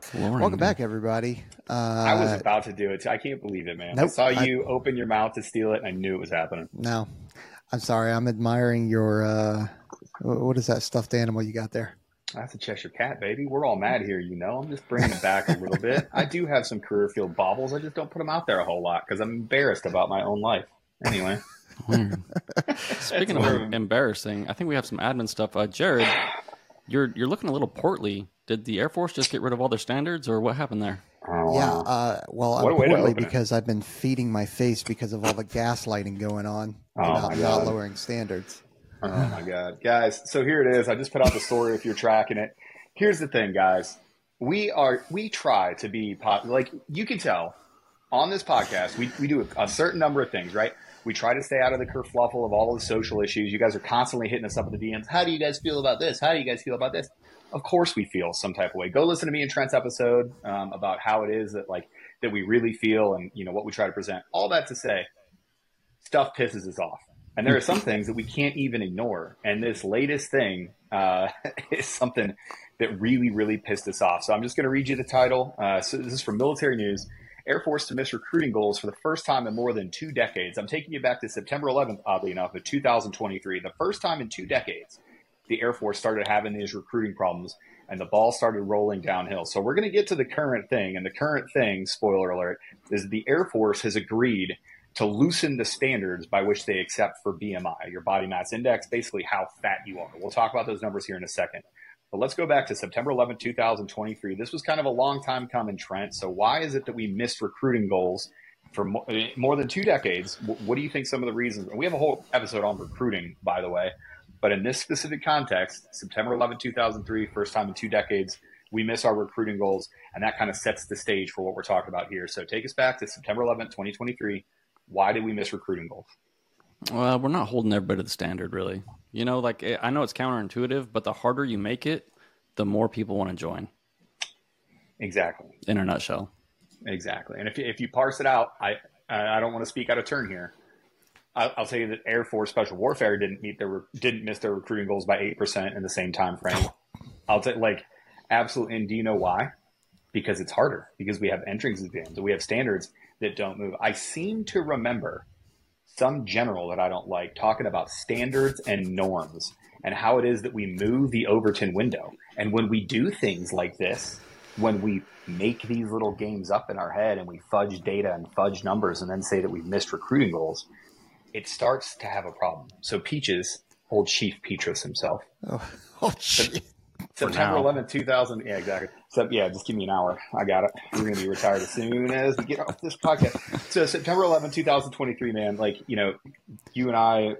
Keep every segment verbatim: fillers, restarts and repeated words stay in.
Flooring, Welcome dude. back, everybody. Uh, I was about to do it. Too. I can't believe it, man. Nope, I saw you I, open your mouth to steal it, and I knew it was happening. No, I'm sorry. I'm admiring your, uh, what is that stuffed animal you got there? That's a Cheshire Cat, baby. We're all mad here, you know. I'm just bringing it back a little bit. I do have some career field baubles. I just don't put them out there a whole lot because I'm embarrassed about my own life. Anyway. Speaking of embarrassing, I think we have some admin stuff. Uh, Jared, you're you're looking a little portly. Did the Air Force just get rid of all their standards, or what happened there? Oh, Yeah, wow. uh, well, I'm What a way to portly open it. because I've been feeding my face because of all the gaslighting going on Oh, about my not God. lowering standards. Oh my God, guys. So here it is. I just put out the story if you're tracking it. Here's the thing, guys. We are, we try to be, pop, like you can tell on this podcast, we, we do a, a certain number of things, right? We try to stay out of the kerfluffle of all of the social issues. You guys are constantly hitting us up with the D Ms. How do you guys feel about this? How do you guys feel about this? Of course we feel some type of way. Go listen to me and Trent's episode um, about how it is that like, that we really feel and, you know, what we try to present. All that to say, stuff pisses us off. And there are some things that we can't even ignore. And this latest thing uh, is something that really, really pissed us off. So I'm just going to read you the title. Uh, so this is from Military News. Air Force to miss recruiting goals for the first time in more than two decades. I'm taking you back to September eleventh, oddly enough, of two thousand twenty-three. The first time in two decades, the Air Force started having these recruiting problems and the ball started rolling downhill. So we're going to get to the current thing. And the current thing, spoiler alert, is the Air Force has agreed to loosen the standards by which they accept for B M I, your body mass index, basically how fat you are. We'll talk about those numbers here in a second. But let's go back to September eleventh, two thousand twenty-three. This was kind of a long time coming, Trent. So why is it that we missed recruiting goals for more, more than two decades? What do you think some of the reasons? And we have a whole episode on recruiting, by the way. But in this specific context, September eleventh, two thousand three, first time in two decades, we miss our recruiting goals. And that kind of sets the stage for what we're talking about here. So take us back to September eleventh, twenty twenty-three. Why did we miss recruiting goals? Well, we're not holding everybody to the standard, really. You know, like, I know it's counterintuitive, but the harder you make it, the more people want to join. Exactly. In a nutshell. Exactly. And if you, if you parse it out, I I don't want to speak out of turn here. I'll, I'll tell you that Air Force Special Warfare didn't meet their didn't miss their recruiting goals by eight percent in the same time frame. I'll tell like absolutely. And do you know why? Because it's harder. Because we have entrance exams and we have standards that don't move. I seem to remember some general that I don't like talking about standards and norms and how it is that we move the Overton window. And when we do things like this, when we make these little games up in our head and we fudge data and fudge numbers and then say that we've missed recruiting goals, it starts to have a problem. So Peaches, old Chief Petrus himself. Oh, oh shit. September eleventh, two thousand. Yeah, exactly. So, yeah, just give me an hour. I got it. We're going to be retired as soon as we get off this podcast. So September eleventh, two thousand twenty-three, man, like, you know, you and I,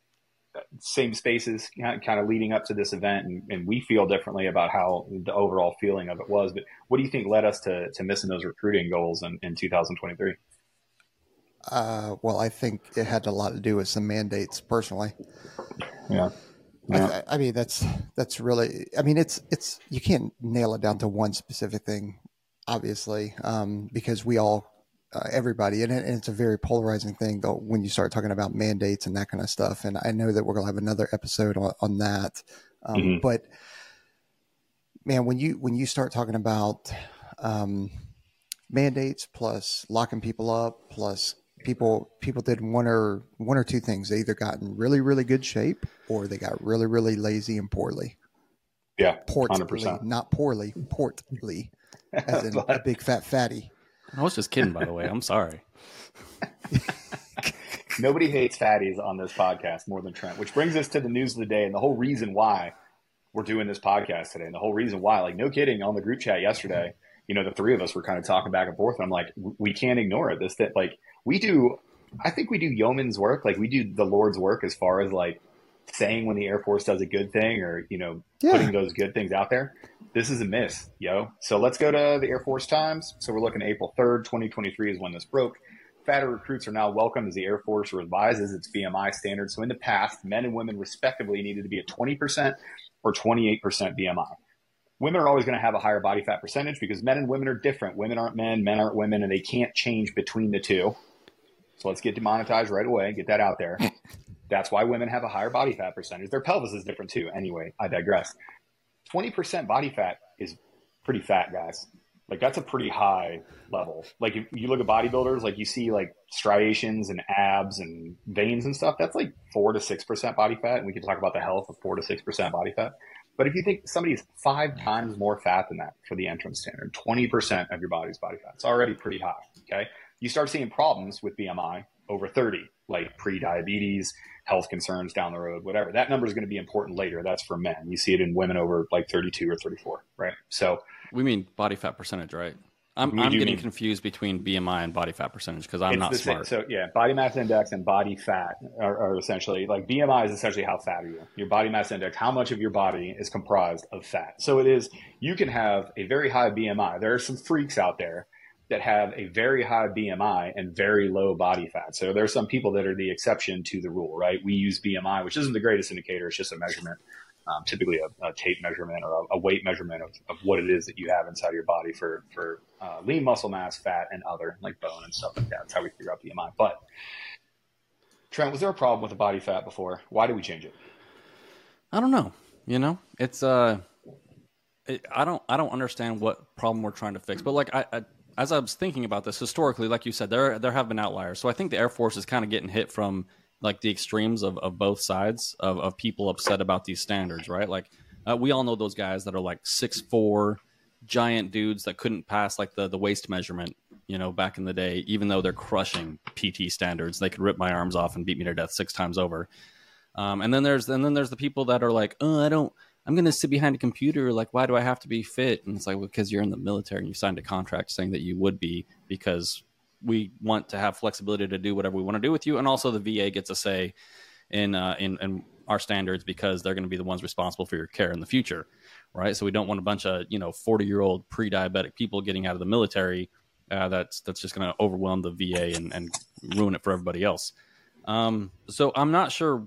same spaces kind of leading up to this event, and, and we feel differently about how the overall feeling of it was. But what do you think led us to, to missing those recruiting goals in, in two thousand twenty-three? Uh, well, I think it had a lot to do with some mandates personally. Yeah. Yeah. I, I mean, that's, that's really, I mean, it's, it's, you can't nail it down to one specific thing, obviously, um, because we all, uh, everybody, and, it, and it's a very polarizing thing though, when you start talking about mandates and that kind of stuff. And I know that we're going to have another episode on, on that. Um, Mm-hmm. but man, when you, when you start talking about, um, mandates plus locking people up, plus people people did one or one or two things. They either got in really, really good shape or they got really, really lazy and poorly. Yeah, Portly, one hundred percent. not poorly, portly, as in a big fat fatty. I was just kidding, by the way. I'm sorry. Nobody hates fatties on this podcast more than Trent, which brings us to the news of the day and the whole reason why we're doing this podcast today. And the whole reason why, like, no kidding, on the group chat yesterday, you know, the three of us were kind of talking back and forth. And I'm like, we can't ignore it. This, that, like, we do, I think we do yeoman's work. Like, we do the Lord's work as far as, like, saying when the Air Force does a good thing or, you know, Yeah. putting those good things out there. This is a miss, yo. So let's go to the Air Force Times. So we're looking at April third, twenty twenty-three is when this broke. Fatter recruits are now welcome as the Air Force revises its B M I standards. So in the past, men and women respectively needed to be at twenty percent or twenty-eight percent B M I. Women are always going to have a higher body fat percentage because men and women are different. Women aren't men, men aren't women, and they can't change between the two. So let's get demonetized right away, get that out there. That's why women have a higher body fat percentage. Their pelvis is different too. Anyway, I digress. twenty percent body fat is pretty fat, guys. Like that's a pretty high level. Like if you look at bodybuilders, like you see like striations and abs and veins and stuff, that's like four to six percent body fat. And we can talk about the health of four to six percent body fat. But if you think somebody's five times more fat than that for the entrance standard, twenty percent of your body's body fat, it's already pretty high. Okay. You start seeing problems with B M I over thirty, like pre-diabetes, health concerns down the road, whatever. That number is going to be important later. That's for men. You see it in women over like thirty-two or thirty-four, right? So we mean body fat percentage, right? I'm, I'm getting mean, confused between B M I and body fat percentage because I'm not smart. Same. So yeah, body mass index and body fat are, are essentially like B M I is essentially how fat are you? Your body mass index, how much of your body is comprised of fat? So it is, you can have a very high B M I. There are some freaks out there that have a very high B M I and very low body fat. So there are some people that are the exception to the rule, right? We use B M I, which isn't the greatest indicator. It's just a measurement, um, typically a, a tape measurement or a, a weight measurement of, of what it is that you have inside your body for, for uh, lean muscle mass, fat, and other like bone and stuff like that. That's how we figure out B M I. But Trent, was there a problem with the body fat before? Why did we change it? I don't know. You know, it's, uh, it, I don't, I don't understand what problem we're trying to fix, but like I, I as I was thinking about this historically, like you said, there there have been outliers. So I think the Air Force is kind of getting hit from like the extremes of, of both sides of, of people upset about these standards, right? Like uh, we all know those guys that are like six foot four giant dudes that couldn't pass like the, the waist measurement, you know, back in the day, even though they're crushing P T standards. They could rip my arms off and beat me to death six times over. Um, and then there's and then there's the people that are like, oh, I don't. I'm going to sit behind a computer. Like, why do I have to be fit? And it's like, well, because you're in the military and you signed a contract saying that you would be, because we want to have flexibility to do whatever we want to do with you. And also the V A gets a say in, uh, in, in our standards because they're going to be the ones responsible for your care in the future. Right. So we don't want a bunch of, you know, forty year old pre-diabetic people getting out of the military. Uh, that's, that's just going to overwhelm the V A and, and ruin it for everybody else. Um, so I'm not sure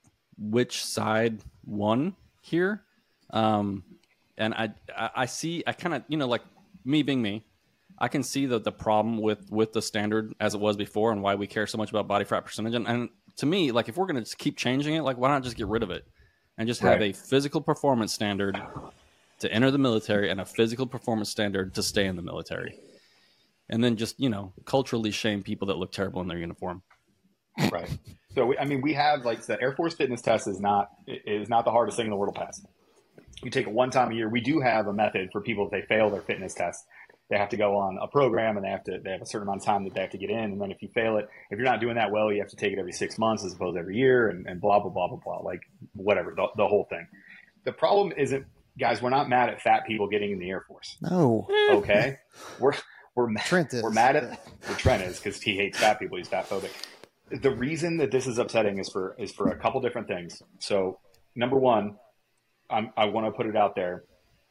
which side won here. Um, and I, I, I see, I kind of, you know, like me being me, I can see the, the problem with, with the standard as it was before and why we care so much about body fat percentage. And, and to me, like, if we're going to keep changing it, like, why not just get rid of it and just have right. a physical performance standard to enter the military and a physical performance standard to stay in the military. And then just, you know, culturally shame people that look terrible in their uniform. Right. So, we, I mean, we have, like, the Air Force fitness test is not, is not the hardest thing in the world to pass. You take it one time a year. We do have a method for people if they fail their fitness test. They have to go on a program and they have to they have a certain amount of time that they have to get in. And then if you fail it, if you're not doing that well, you have to take it every six months as opposed to every year and, and blah, blah, blah, blah, blah. Like whatever, the, the whole thing. The problem isn't, guys, we're not mad at fat people getting in the Air Force. No. Okay? We're we're, Trent is. we're mad at well, Trent is because he hates fat people. He's fat phobic. The reason that this is upsetting is for is for a couple different things. So number one, I'm, I want to put it out there.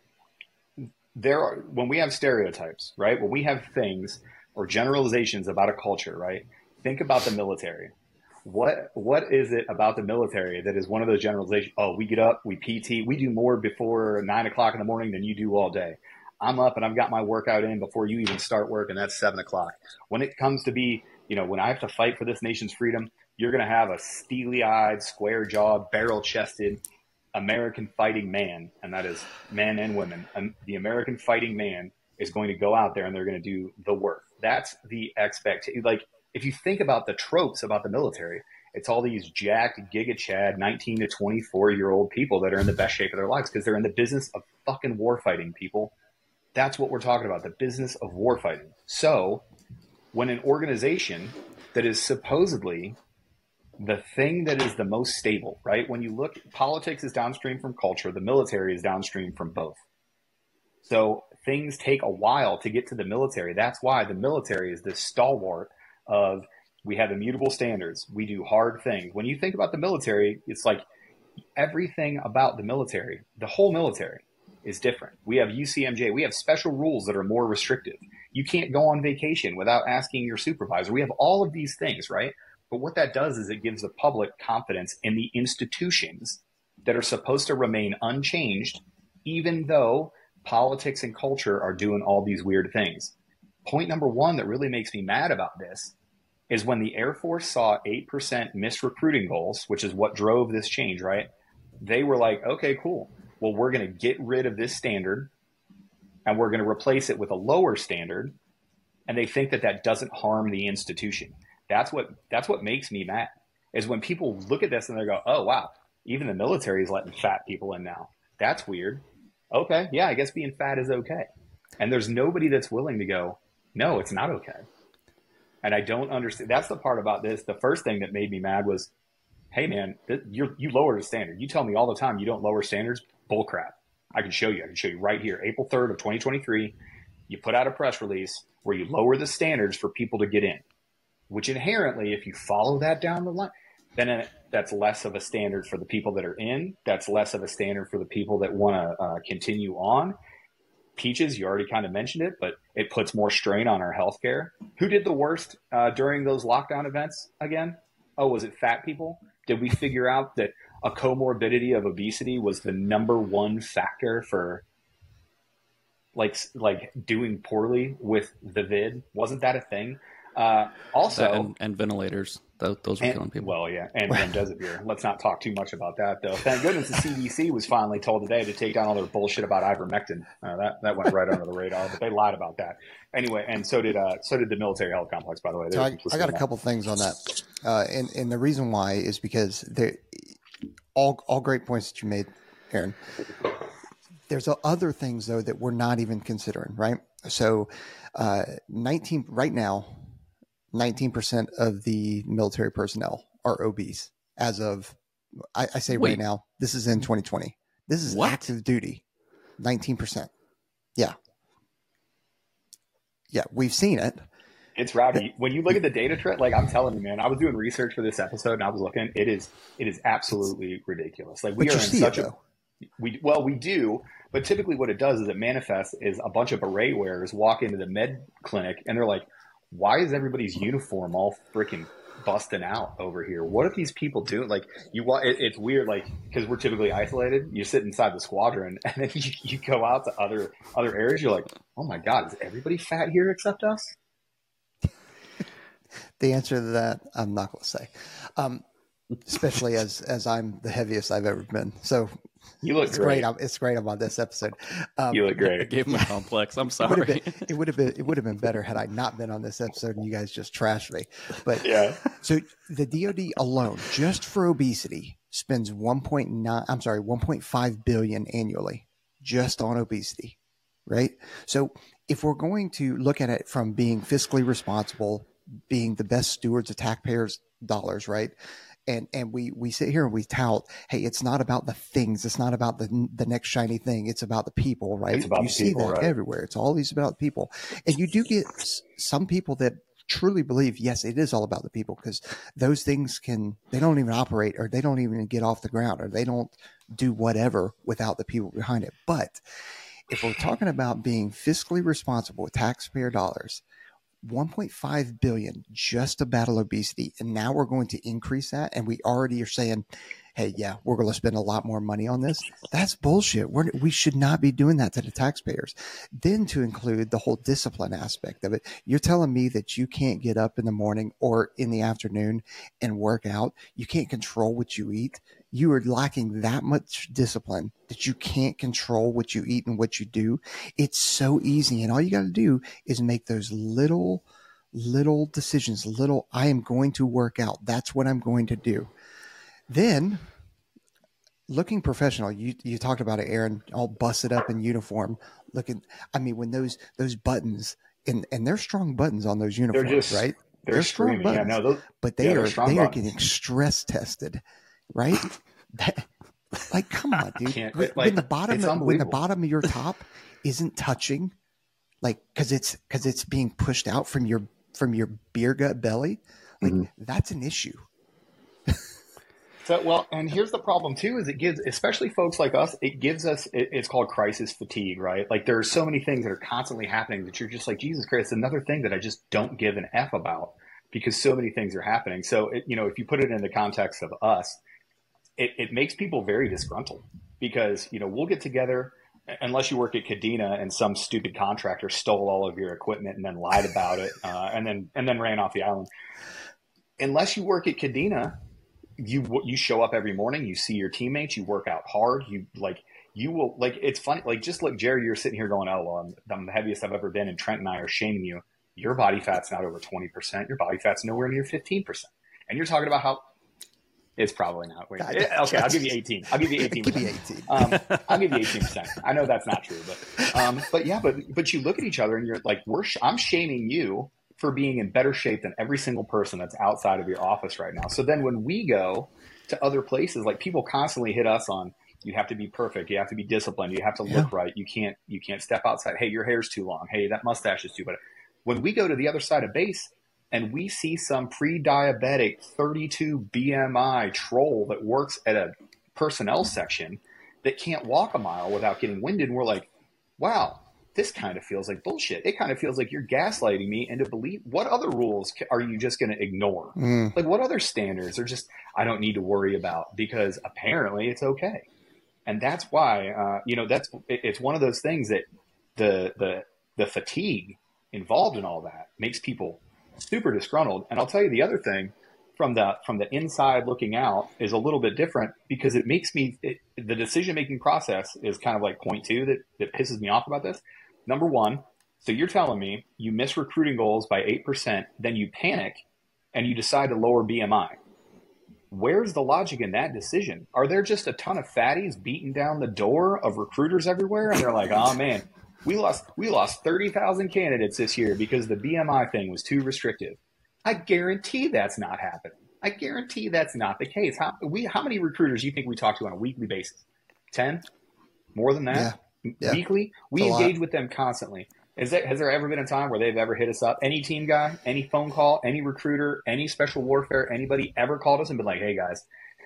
There are, when we have stereotypes, right? When we have things or generalizations about a culture, right? Think about the military. What what is it about the military that is one of those generalizations? Oh, we get up, we P T, we do more before nine o'clock in the morning than you do all day. I'm up and I've got my workout in before you even start work, and that's seven o'clock. When it comes to be, you know, when I have to fight for this nation's freedom, you're going to have a steely-eyed, square-jawed, barrel-chested American fighting man, and that is men and women. And the American fighting man is going to go out there and they're going to do the work. That's the expectation. Like, if you think about the tropes about the military, it's all these jacked, giga chad, nineteen to twenty-four year old people that are in the best shape of their lives because they're in the business of fucking war fighting, people. That's what we're talking about, the business of war fighting. So when an organization that is supposedly the thing that is the most stable, right? When you look, politics is downstream from culture. The military is downstream from both. So things take a while to get to the military. That's why the military is this stalwart of, we have immutable standards. We do hard things. When you think about the military, it's like everything about the military, the whole military is different. We have U C M J. We have special rules that are more restrictive. You can't go on vacation without asking your supervisor. We have all of these things, right? But what that does is it gives the public confidence in the institutions that are supposed to remain unchanged, even though politics and culture are doing all these weird things. Point number one that really makes me mad about this is when the Air Force saw eight percent missed recruiting goals, which is what drove this change, right? They were like, okay, cool. Well, we're going to get rid of this standard and we're going to replace it with a lower standard. And they think that that doesn't harm the institution. That's what, that's what makes me mad, is when people look at this and they go, oh, wow, even the military is letting fat people in now. That's weird. Okay. Yeah. I guess being fat is okay. And there's nobody that's willing to go, no, it's not okay. And I don't understand. That's the part about this. The first thing that made me mad was, hey man, th- you're, you lower the standard. You tell me all the time you don't lower standards. Bull crap. I can show you. I can show you right here. April third of twenty twenty-three, you put out a press release where you lower the standards for people to get in, which inherently, if you follow that down the line, then it, that's less of a standard for the people that are in. That's less of a standard for the people that want to uh, continue on. Peaches, you already kind of mentioned it, but it puts more strain on our healthcare. Who did the worst uh, during those lockdown events again? Oh, was it fat people? Did we figure out that a comorbidity of obesity was the number one factor for like like doing poorly with the vid? Wasn't that a thing? Uh, also, and, and ventilators, those, those were and, killing people. Well, yeah, and remdesivir. Let's not talk too much about that, though. Thank goodness the C D C was finally told today to take down all their bullshit about ivermectin. Uh, that that went right under the radar, but they lied about that anyway. And so did uh, so did the military health complex, by the way. So I, I got a couple things on that, uh, and and the reason why is because they all all great points that you made, Aaron. There's other things though that we're not even considering, right? So, uh, nineteen right now. nineteen percent of the military personnel are obese as of, I, I say Wait. right now, this is in twenty twenty. This is What? active duty, nineteen percent. Yeah. Yeah, we've seen it. It's rowdy. When you look at the data trend, like I'm telling you, man, I was doing research for this episode and I was looking, it is, it is absolutely ridiculous. Like we But are you in see such it, a, though. we, well, we do, but typically what it does is it manifests is a bunch of beret wearers walk into the med clinic and they're like, why is everybody's uniform all freaking busting out over here? What are these people doing? Like you want, it, it's weird, like, cause we're typically isolated. You sit inside the squadron and then you, you go out to other, other areas. You're like, oh my God, is everybody fat here except us? The answer to that, I'm not going to say, um, especially as, as I'm the heaviest I've ever been. So You look it's great. great. I'm, it's great I'm on this episode. Um, You look I great. gave him a complex. I'm It would have sorry. been, it would have been, it would have been better had I not been on this episode and you guys just trashed me. But Yeah. so the D O D alone, just for obesity, spends one point nine, I'm sorry, one point five billion annually just on obesity, right? So if we're going to look at it from being fiscally responsible, being the best stewards of taxpayers' dollars, right? And and we we sit here and we tout, hey, it's not about the things, it's not about the the next shiny thing, it's about the people, right? It's about you the see people, that right. everywhere. It's always about people, and you do get s- some people that truly believe, yes, it is all about the people, because those things can they don't even operate, or they don't even get off the ground, or they don't do whatever without the people behind it. But if we're talking about being fiscally responsible with taxpayer dollars, one point five billion just to battle obesity, and now we're going to increase that, and we already are saying, hey, yeah, we're going to spend a lot more money on this. That's bullshit. We're, we should not be doing that to the taxpayers. Then to include the whole discipline aspect of it, you're telling me that you can't get up in the morning or in the afternoon and work out. You can't control what you eat. You are lacking that much discipline that you can't control what you eat and what you do. It's so easy. And all you got to do is make those little, little decisions, little, I am going to work out. That's what I'm going to do. Then looking professional, you, you talked about it, Aaron, all busted up in uniform. Looking, I mean, when those, those buttons and, and they're strong buttons on those uniforms, just- right? They're, strong buttons. Yeah, no, those, but they yeah, they're are, strong they are buttons. getting stress tested, right? That, like, come on, dude. Can't- When, like, when the bottom, it's when the unbelievable. bottom of your top isn't touching, like, cause it's, cause it's being pushed out from your, from your beer gut belly. Like Mm-hmm. that's an issue. So, well, and here's the problem too, is it gives, especially folks like us, it gives us, it, it's called crisis fatigue, right? Like there are so many things that are constantly happening that you're just like, Jesus Christ, another thing that I just don't give an F about because so many things are happening. So, it, you know, if you put it in the context of us, it, it makes people very disgruntled because, you know, we'll get together unless you work at Cadena and some stupid contractor stole all of your equipment and then lied about it uh, and then, and then ran off the island. Unless you work at Cadena, you you show up every morning, you see your teammates, you work out hard, you like you will like it's funny like just look, Jared, you're sitting here going, oh well, I'm, I'm the heaviest I've ever been, and Trent and I are shaming you. Your body fat's not over twenty percent. Your body fat's nowhere near fifteen percent, and you're talking about how it's probably not. Wait, it, okay, I'll give you eighteen. I'll give you eighteen. Give me eighteen. Um, I'll give you eighteen percent. I know that's not true, but um, but yeah, but but you look at each other and you're like, we're sh- I'm shaming you for being in better shape than every single person that's outside of your office right now. So then when we go to other places, like people constantly hit us on, you have to be perfect, you have to be disciplined, you have to look yeah. right, you can't you can't step outside. Hey, your hair's too long. Hey, that mustache is too bad. When we go to the other side of base and we see some pre-diabetic thirty-two B M I troll that works at a personnel section that can't walk a mile without getting winded, and we're like, wow, this kind of feels like bullshit. It kind of feels like you're gaslighting me into believe. What other rules are you just going to ignore? Mm. Like what other standards are just, I don't need to worry about because apparently it's okay. And that's why, uh, you know, that's, it, it's one of those things that the, the, the fatigue involved in all that makes people super disgruntled. And I'll tell you the other thing from the, from the inside looking out is a little bit different because it makes me, it, the decision-making process is kind of like point two that, that pisses me off about this. Number one, so you're telling me you miss recruiting goals by eight percent, then you panic and you decide to lower B M I. Where's the logic in that decision? Are there just a ton of fatties beating down the door of recruiters everywhere? And they're like, oh man, we lost we lost thirty thousand candidates this year because the B M I thing was too restrictive. I guarantee that's not happening. I guarantee that's not the case. How, we, how many recruiters do you think we talk to on a weekly basis? ten? More than that? Yeah. Yeah. Weekly, we engage with them constantly. Is there, has there ever been a time where they've ever hit us up? Any team guy, any phone call, any recruiter, any special warfare, anybody ever called us and been like, hey guys,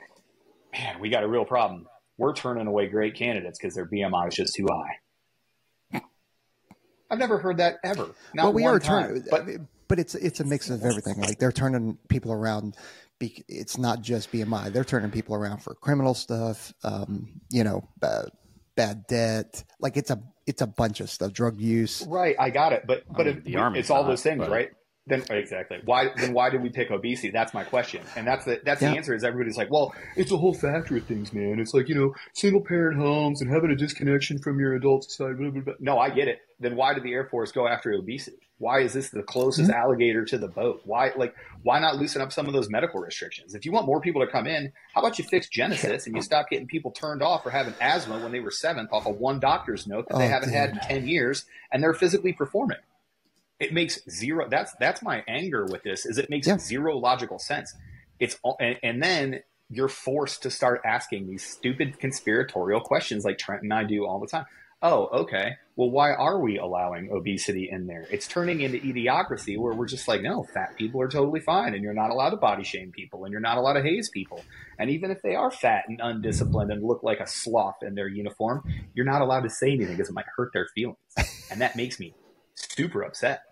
man, we got a real problem. We're turning away great candidates because their B M I is just too high. I've never heard that ever. Not well, we one are time. turning, but, but it's it's a mix of everything. Like they're turning people around. It's not just B M I. They're turning people around for criminal stuff. Um, you know. Uh, bad debt, like it's a it's a bunch of stuff, drug use. Right, I got it. But but I mean, if, the Army's it's all not, those things, but... right? Then exactly. Why then why did we pick obesity? That's my question. And that's the that's yeah. the answer is everybody's like, well, it's a whole factor of things, man. It's like, you know, single parent homes and having a disconnection from your adult society. Blah, blah, blah. No, I get it. Then why did the Air Force go after obesity? Why is this the closest mm-hmm. alligator to the boat? Why like why not loosen up some of those medical restrictions? If you want more people to come in, how about you fix Genesis and you stop getting people turned off for having asthma when they were seventh off of one doctor's note that oh, they haven't dude. had in ten years and they're physically performing. It makes zero. That's that's my anger with this. Is it makes yeah. zero logical sense. It's all, and, and then you're forced to start asking these stupid conspiratorial questions like Trent and I do all the time. Oh, okay. Well, why are we allowing obesity in there? It's turning into idiocracy where we're just like, no, fat people are totally fine, and you're not allowed to body shame people, and you're not allowed to haze people. And even if they are fat and undisciplined and look like a sloth in their uniform, you're not allowed to say anything because it might hurt their feelings. And that makes me super upset.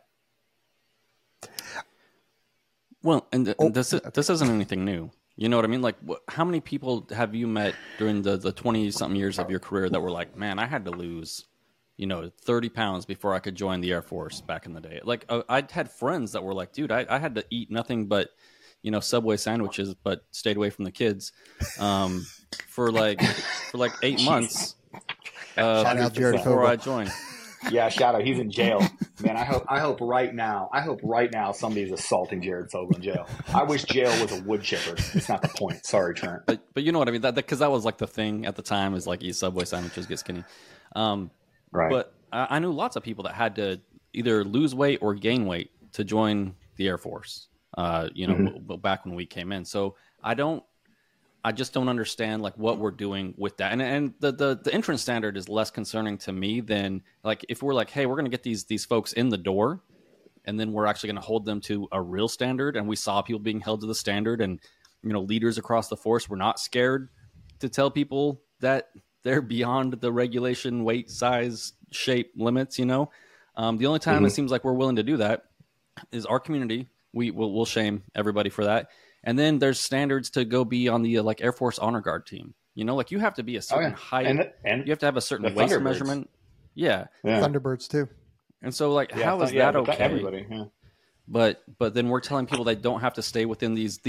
Well, and, th- and this this isn't anything new. You know what I mean? Like, wh- how many people have you met during the the twenty something years of your career that were like, man, I had to lose, you know, thirty pounds before I could join the Air Force back in the day. Like, uh, I had friends that were like, dude, I, I had to eat nothing but, you know, Subway sandwiches, but stayed away from the kids, um, for like for like eight months uh, before I joined. Yeah, shout out. He's in jail, man. I hope. I hope right now. I hope right now somebody's assaulting Jared Fogle in jail. I wish jail was a wood chipper. It's not the point. Sorry, Trent. But but you know what I mean? That because that, that was like the thing at the time is like eat Subway sandwiches, get skinny. Um, right. But I, I knew lots of people that had to either lose weight or gain weight to join the Air Force. Uh, you know, mm-hmm. w- back when we came in. So I don't. I just don't understand like what we're doing with that. And and the, the, the entrance standard is less concerning to me than like if we're like, hey, we're going to get these these folks in the door and then we're actually going to hold them to a real standard. And we saw people being held to the standard and, you know, leaders across the force were not scared to tell people that they're beyond the regulation, weight, size, shape limits, you know. Um, the only time mm-hmm. it seems like we're willing to do that is our community. We will we'll shame everybody for that. And then there's standards to go be on the uh, like Air Force Honor Guard team. You know, like you have to be a certain oh, yeah. height. And, the, and you have to have a certain waist measurement. Yeah. yeah. Thunderbirds too. And so like, yeah, how is yeah, that okay? Everybody, yeah. But, but then we're telling people they don't have to stay within these, these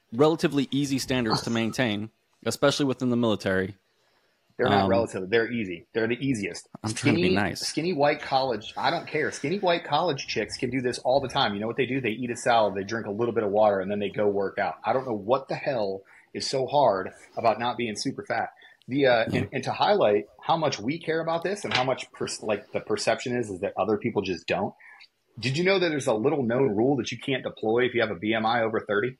relatively easy standards to maintain, especially within the military. They're not Um, relative. They're easy. They're the easiest. I'm trying to be nice. Skinny white college. I don't care. Skinny white college chicks can do this all the time. You know what they do? They eat a salad, they drink a little bit of water, and then they go work out. I don't know what the hell is so hard about not being super fat. The uh, and, and to highlight how much we care about this and how much per, like the perception is is that other people just don't. Did you know that there's a little known rule that you can't deploy if you have a B M I over thirty?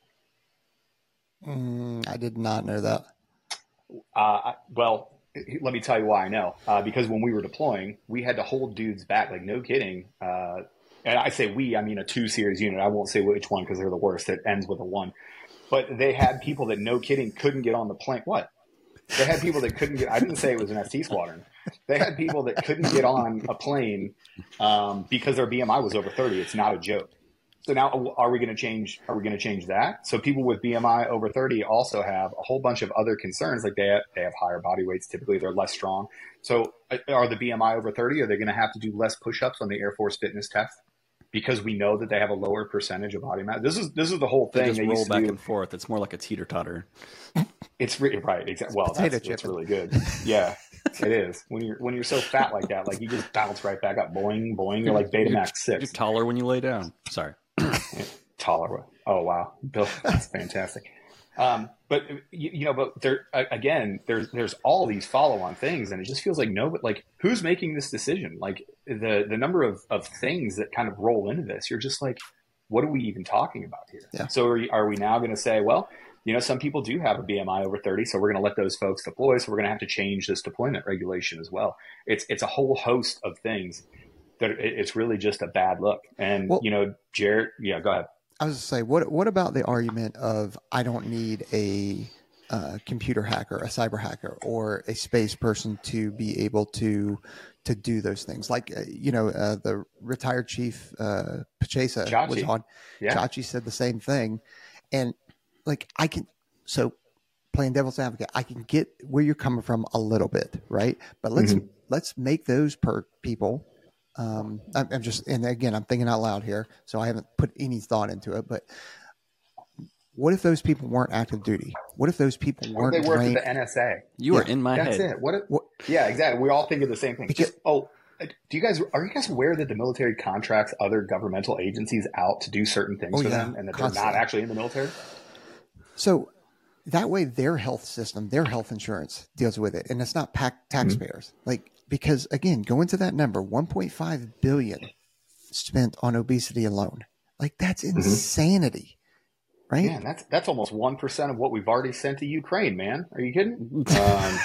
Mm, I did not know that. Uh, well, let me tell you why I know. Uh, because when we were deploying, we had to hold dudes back. Like, no kidding. Uh, and I say we, I mean a two series unit. I won't say which one because they're the worst. It ends with a one. But they had people that, no kidding, couldn't get on the plane. What? They had people that couldn't get. I didn't say it was an S T squadron. They had people that couldn't get on a plane um, because their B M I was over thirty. It's not a joke. So now, are we going to change? Are we going to change that? So people with B M I over thirty also have a whole bunch of other concerns. Like they have, they have higher body weights. Typically, they're less strong. So are the B M I over thirty? Are they going to have to do less push-ups on the Air Force fitness test because we know that they have a lower percentage of body mass? This is this is the whole thing. They just they roll used to back do. and forth. It's more like a teeter-totter. It's re- right. Exactly. Well, Potato that's, that's chipping. really good. Yeah, it is. When you're when you're so fat like that, like you just bounce right back up. Boing, boing. You're like Betamax You're six. taller when you lay down. Sorry. Taller. Oh wow, Bill, that's fantastic. Um, but you, you know, but there again, there's there's all these follow-on things, and it just feels like no, but like who's making this decision? Like the the number of of things that kind of roll into this, you're just like, what are we even talking about here? Yeah. So are, are we now going to say, well, you know, some people do have a B M I over thirty, so we're going to let those folks deploy. So we're going to have to change this deployment regulation as well. It's it's a whole host of things that it, it's really just a bad look. And Well, you know, Jared, yeah, go ahead. I was to say, what what about the argument of I don't need a uh, computer hacker, a cyber hacker, or a space person to be able to to do those things? Like uh, you know, uh, the retired chief uh, Pachesa Chachi. was on. Yeah. Chachi said the same thing, and like I can so playing devil's advocate, I can get where you're coming from a little bit, right? But let's Mhm. let's make those per people. Um, I'm, I'm just, and again, I'm thinking out loud here, so I haven't put any thought into it. But what if those people weren't active duty? What if those people Or weren't they work ranked? at the N S A. You are Yeah, in my That's head. it. What? If, What- yeah, exactly. We all think of the same thing. Because- Just, oh, do you guys are you guys aware that the military contracts other governmental agencies out to do certain things Oh, for yeah, them, and that constantly. they're not actually in the military? So that way, their health system, their health insurance deals with it, and it's not pack taxpayers. Mm-hmm. Like because again, go into that number, one point five billion spent on obesity alone. Like that's insanity, right? Man, that's that's almost one percent of what we've already sent to Ukraine. Man, are you kidding? Um,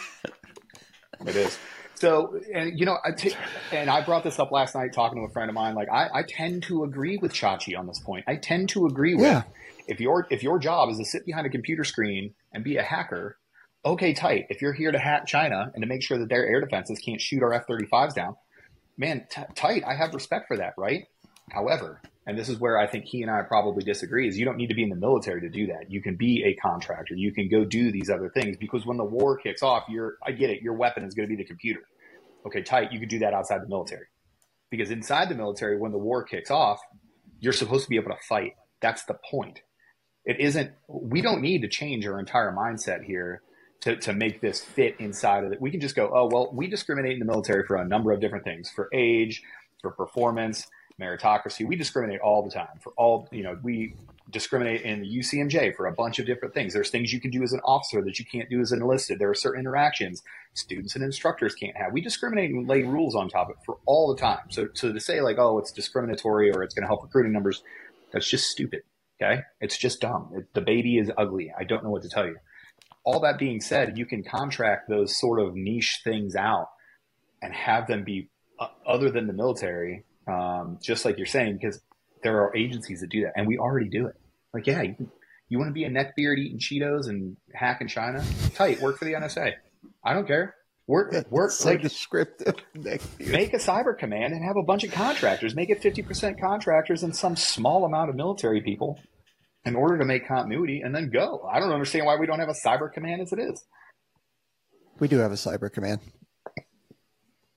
it is. So, and you know, I t- and I brought this up last night talking to a friend of mine. Like, I, I tend to agree with Chachi on this point. I tend to agree with Yeah. if your if your job is to sit behind a computer screen and be a hacker, okay, tight. If you're here to hack China and to make sure that their air defenses can't shoot our F thirty-fives down, man, t- tight. I have respect for that, right? However, and this is where I think he and I probably disagree, is you don't need to be in the military to do that. You can be a contractor. You can go do these other things because when the war kicks off, you're, I get it, your weapon is going to be the computer. Okay, tight. You can do that outside the military. Because inside the military, when the war kicks off, you're supposed to be able to fight. That's the point. It isn't, we don't need to change our entire mindset here to, to make this fit inside of it. We can just go, oh, well, we discriminate in the military for a number of different things, for age, for performance, meritocracy. We discriminate all the time for all, you know, we discriminate in the U C M J for a bunch of different things. There's things you can do as an officer that you can't do as an enlisted. There are certain interactions students and instructors can't have. We discriminate and lay rules on top of it for all the time. So, so to say like, oh, it's discriminatory or it's going to help recruiting numbers, that's just stupid. Okay. It's just dumb. It, the baby is ugly. I don't know what to tell you. All that being said, you can contract those sort of niche things out and have them be uh, other than the military. Um, just like you're saying, because there are agencies that do that, and we already do it. Like, yeah, you, you want to be a neckbeard eating Cheetos and hacking China? Tight, work for the N S A. I don't care. Work, work. so Like, descriptive. make a cyber command and have a bunch of contractors. Make it fifty percent contractors and some small amount of military people in order to make continuity, and then go. I don't understand why we don't have a cyber command as it is. We do have a cyber command.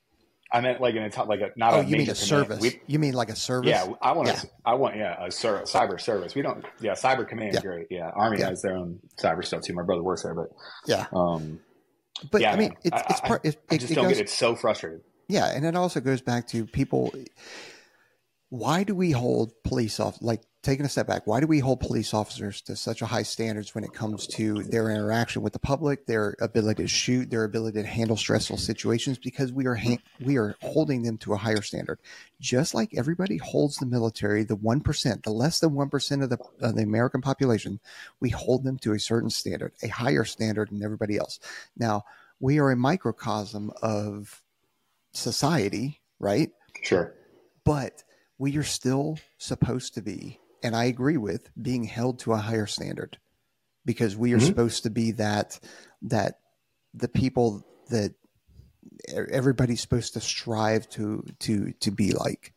I meant like in a like a not Oh, a you major mean a command. service? We, you mean like a service? yeah, I want to. Yeah. I want yeah a ser- cyber service. We don't. Yeah, cyber command is Yeah. great. Yeah, Army Yeah. has their own cyber stuff too. My brother works there, but Yeah. um, But yeah, I mean, man. it's it's I, part. I, It, I it, just it don't goes, get it. It's so frustrating. Yeah, and it also goes back to people. Why do we hold police off? Like taking a step back, why do we hold police officers to such a high standards when it comes to their interaction with the public, their ability to shoot, their ability to handle stressful situations? Because we are ha- we are holding them to a higher standard, just like everybody holds the military, the one percent, the less than one percent of the of the American population. We hold them to a certain standard, a higher standard than everybody else. Now we are a microcosm of society, right? Sure. But we are still supposed to be, and I agree with, being held to a higher standard, because we are mm-hmm. supposed to be that that the people that everybody's supposed to strive to to to be like.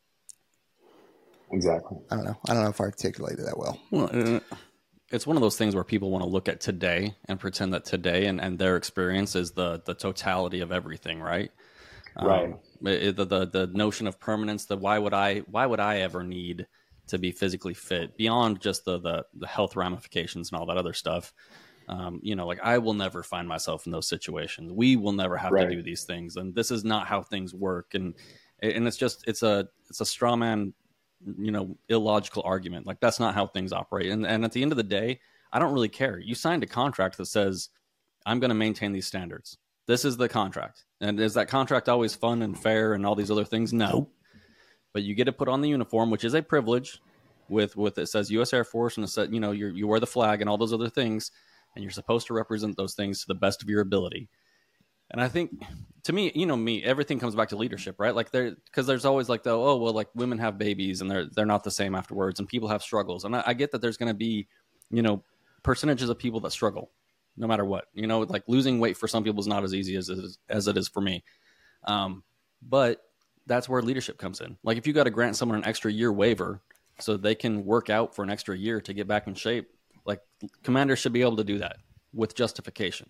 Exactly. I don't know. I don't know if I articulated that well. Well, it's one of those things where people want to look at today and pretend that today and, and their experience is the the totality of everything, right? Right. Um, it, the, the the notion of permanence, the why would I why would I ever need to be physically fit beyond just the the, the health ramifications and all that other stuff. Um, you know, like I will never find myself in those situations. We will never have right. to do these things, and this is not how things work. And and it's just it's a it's a straw man, you know, illogical argument. Like that's not how things operate. And and at the end of the day, I don't really care. You signed a contract that says I'm going to maintain these standards. This is the contract. And is that contract always fun and fair and all these other things? No. But you get to put on the uniform, which is a privilege, with with it says U S Air Force and it says, you know, you you wear the flag and all those other things, and you're supposed to represent those things to the best of your ability. And I think, to me, you know, me, everything comes back to leadership, right? Like there, because there's always like the, oh, well, like women have babies and they're they're not the same afterwards, and people have struggles. And I, I get that there's going to be, you know, percentages of people that struggle. No matter what, you know, like losing weight for some people is not as easy as it is, as it is for me. Um, but that's where leadership comes in. Like if you got to grant someone an extra year waiver so they can work out for an extra year to get back in shape, like commanders should be able to do that with justification.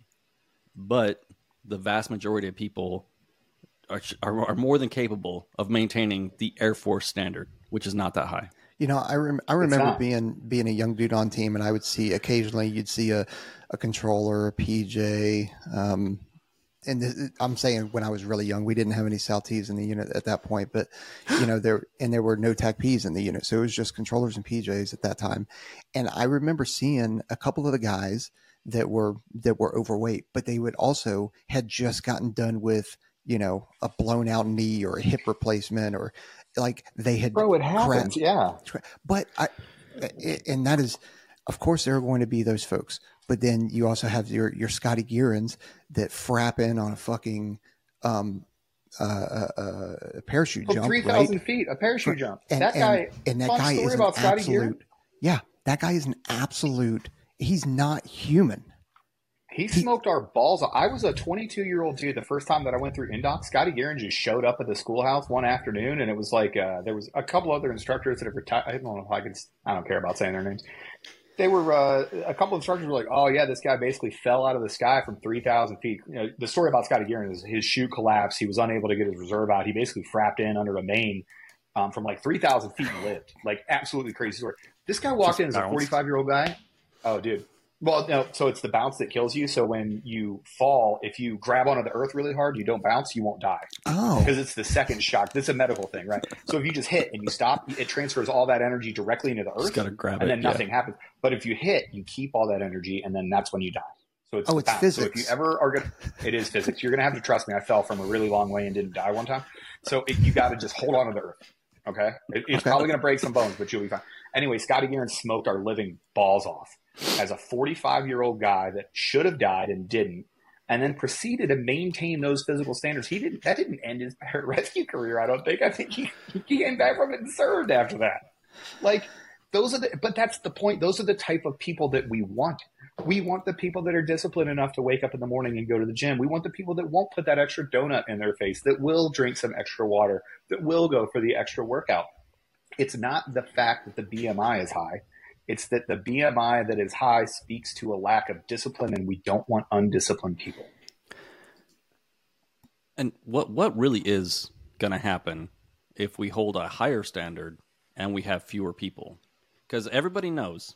But the vast majority of people are, are, are more than capable of maintaining the Air Force standard, which is not that high. You know, I rem- I remember being being a young dude on team, and I would see occasionally you'd see a, a controller, a P J, um, and th- I'm saying when I was really young, we didn't have any S A L Ts in the unit at that point, but you know there and there were no T A C Ps in the unit, so it was just controllers and P Js at that time. And I remember seeing a couple of the guys that were that were overweight, but they would also had just gotten done with, you know, a blown out knee or a hip replacement, or like they had. Bro, it happens. Cra- yeah. But I, and that is, of course, there are going to be those folks. But then you also have your, your Scotty Gearins that frap in on a fucking um, uh, uh, uh, parachute From jump. three thousand right? feet, a parachute jump. And, that guy, and, and that fun guy story is an about Scotty absolute, Gearin? yeah, that guy is an absolute, he's not human. He smoked our balls off. I was a twenty-two-year-old dude the first time that I went through Indoc. Scotty Gearin just showed up at the schoolhouse one afternoon, and it was like uh, there was a couple other instructors that have retired. I don't know if I can – I don't care about saying their names. They were uh, – a couple of instructors were like, oh, yeah, this guy basically fell out of the sky from three thousand feet. You know, the story about Scotty Gearin is his chute collapsed. He was unable to get his reserve out. He basically frapped in under a main um, from like three thousand feet and lived. Like absolutely crazy story. This guy walked in as a forty-five-year-old guy. Oh, dude. Well, no, so it's the bounce that kills you. So when you fall, if you grab onto the earth really hard, you don't bounce, you won't die. Oh. Because it's the second shock. This is a medical thing, right? So if you just hit and you stop, it transfers all that energy directly into the earth. Just gotta grab and it, then nothing yeah. happens. But if you hit, you keep all that energy, and then that's when you die. So it's Oh, the it's bounce. physics. So if you ever are going to – it is physics. You're going to have to trust me. I fell from a really long way and didn't die one time. So it, you got to just hold on to the earth, okay? It, it's Okay. probably going to break some bones, but you'll be fine. Anyway, Scotty Gearin smoked our living balls off as a forty-five-year-old guy that should have died and didn't, and then proceeded to maintain those physical standards. He didn't. That didn't end his rescue career, I don't think. I think he, he came back from it and served after that. Like, those are the – but that's the point. Those are the type of people that we want. We want the people that are disciplined enough to wake up in the morning and go to the gym. We want the people that won't put that extra donut in their face, that will drink some extra water, that will go for the extra workout. It's not the fact that the B M I is high. It's that the B M I that is high speaks to a lack of discipline, and we don't want undisciplined people. And what what really is going to happen if we hold a higher standard and we have fewer people? Because everybody knows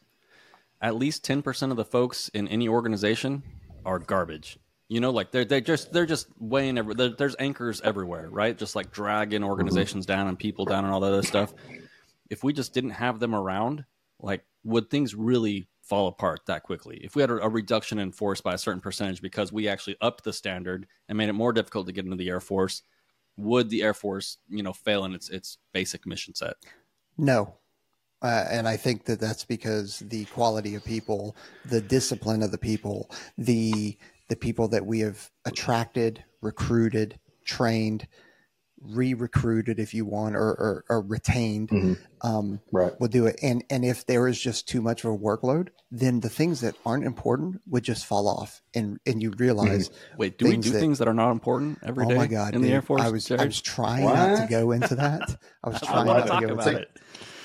at least ten percent of the folks in any organization are garbage. You know, like they're they just they're just weighing every. There's anchors everywhere, right? Just like dragging organizations down and people down and all that other stuff. If we just didn't have them around, like, would things really fall apart that quickly? If we had a, a reduction in force by a certain percentage because we actually upped the standard and made it more difficult to get into the Air Force, would the Air Force, you know, fail in its its basic mission set? No. Uh, and I think that that's because the quality of people, the discipline of the people, the the people that we have attracted, recruited, trained, re-recruited, if you want, or, or, or retained, mm-hmm. um, right. will do it. And and if there is just too much of a workload, then the things that aren't important would just fall off, and and you realize. Mm-hmm. Wait, do we do that, things that are not important every day? Oh my God, in dude, the Air Force? I was Jared? I was trying what? not to go into that. I was trying I not to to go about into it.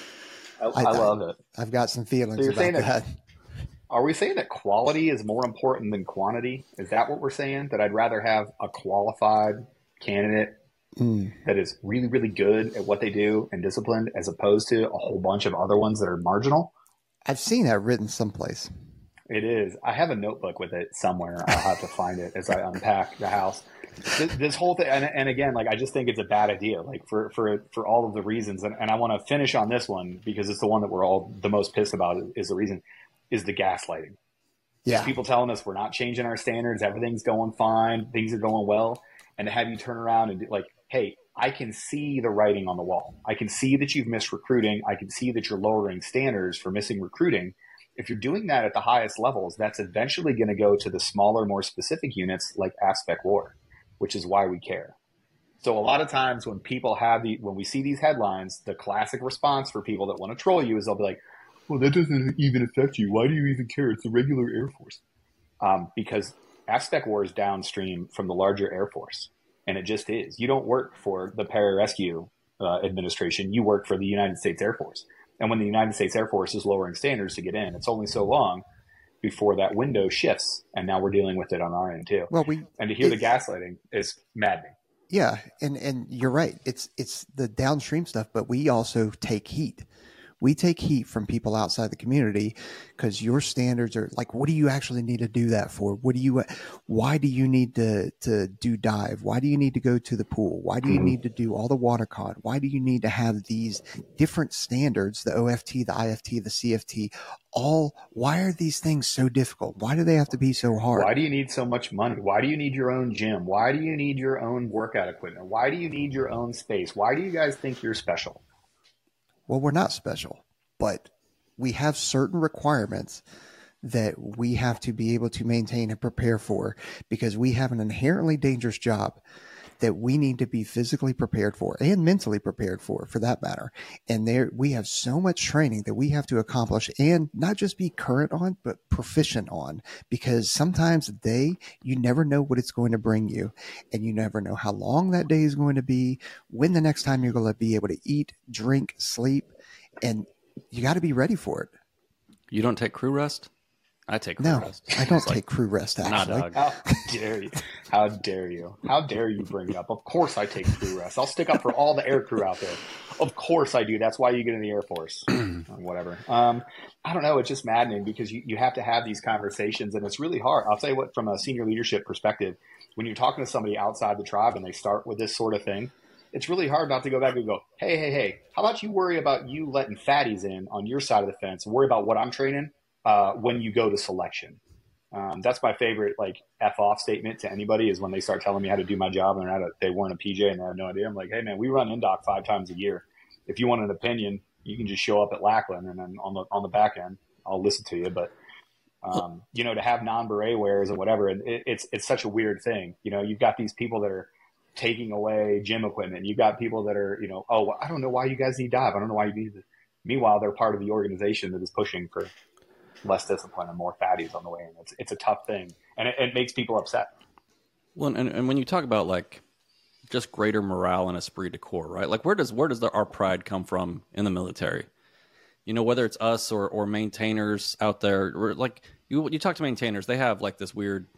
I, I, I love it. I've got some feelings so about that. that. Are we saying that quality is more important than quantity? Is that what we're saying? That I'd rather have a qualified candidate mm. that is really, really good at what they do and disciplined, as opposed to a whole bunch of other ones that are marginal? I've seen that written someplace. It is. I have a notebook with it somewhere. I'll have to find it as I unpack the house. This, this whole thing, and, and again, like, I just think it's a bad idea, like for, for, for all of the reasons. And, and I want to finish on this one because it's the one that we're all the most pissed about, is the reason. Is the gaslighting. Yeah. People telling us we're not changing our standards, everything's going fine, things are going well, and to have you turn around and be like, hey, I can see the writing on the wall. I can see that you've missed recruiting. I can see that you're lowering standards for missing recruiting. If you're doing that at the highest levels, that's eventually going to go to the smaller, more specific units like ASPEC War, which is why we care. So a lot of times when people have the, when we see these headlines, the classic response for people that want to troll you is they'll be like, well, that doesn't even affect you. Why do you even care? It's the regular Air Force. Um, because ASPEC War is downstream from the larger Air Force, and it just is. You don't work for the Pararescue uh, Administration. You work for the United States Air Force. And when the United States Air Force is lowering standards to get in, it's only so long before that window shifts, and now we're dealing with it on our end too. Well, we and to hear the gaslighting is maddening. Yeah, and and you're right. It's it's the downstream stuff, but we also take heat. We take heat from people outside the community because your standards are like, what do you actually need to do that for? What do you, why do you need to, to do dive? Why do you need to go to the pool? Why do you need to do all the water cod? Why do you need to have these different standards, the O F T, the I F T, the C F T, all, why are these things so difficult? Why do they have to be so hard? Why do you need so much money? Why do you need your own gym? Why do you need your own workout equipment? Why do you need your own space? Why do you guys think you're special? Well, we're not special, but we have certain requirements that we have to be able to maintain and prepare for because we have an inherently dangerous job that we need to be physically prepared for and mentally prepared for, for that matter. And there we have so much training that we have to accomplish and not just be current on, but proficient on, because sometimes a day, you never know what it's going to bring you and you never know how long that day is going to be, when the next time you're going to be able to eat, drink, sleep, and you got to be ready for it. You don't take crew rest? I take crew no, rest. I don't take like, crew rest, actually. Nah, dog. How dare you? How dare you? How dare you bring it up? Of course I take crew rest. I'll stick up for all the air crew out there. Of course I do. That's why you get in the Air Force. Whatever. Um, I don't know. It's just maddening because you, you have to have these conversations, and it's really hard. I'll tell you what, from a senior leadership perspective, when you're talking to somebody outside the tribe and they start with this sort of thing, it's really hard not to go back and go, hey, hey, hey, how about you worry about you letting fatties in on your side of the fence and worry about what I'm training uh, when you go to selection. Um, that's my favorite, like, F off statement to anybody is when they start telling me how to do my job and they're not a, they weren't a P J and they have no idea. I'm like, hey, man, we run Indoc five times a year. If you want an opinion, you can just show up at Lackland, and then on the on the back end, I'll listen to you. But, um, you know, to have non-beret wears and whatever, it, it's it's such a weird thing. You know, you've got these people that are taking away gym equipment. You've got people that are, you know, oh, I don't know why you guys need dive. I don't know why you need this. Meanwhile, they're part of the organization that is pushing for less discipline and more fatties on the way in. It's it's a tough thing, and it, it makes people upset. Well, and, and when you talk about like just greater morale and esprit de corps, right? Like where does where does the, our pride come from in the military? You know, whether it's us or or maintainers out there, or like you you talk to maintainers, they have like this weird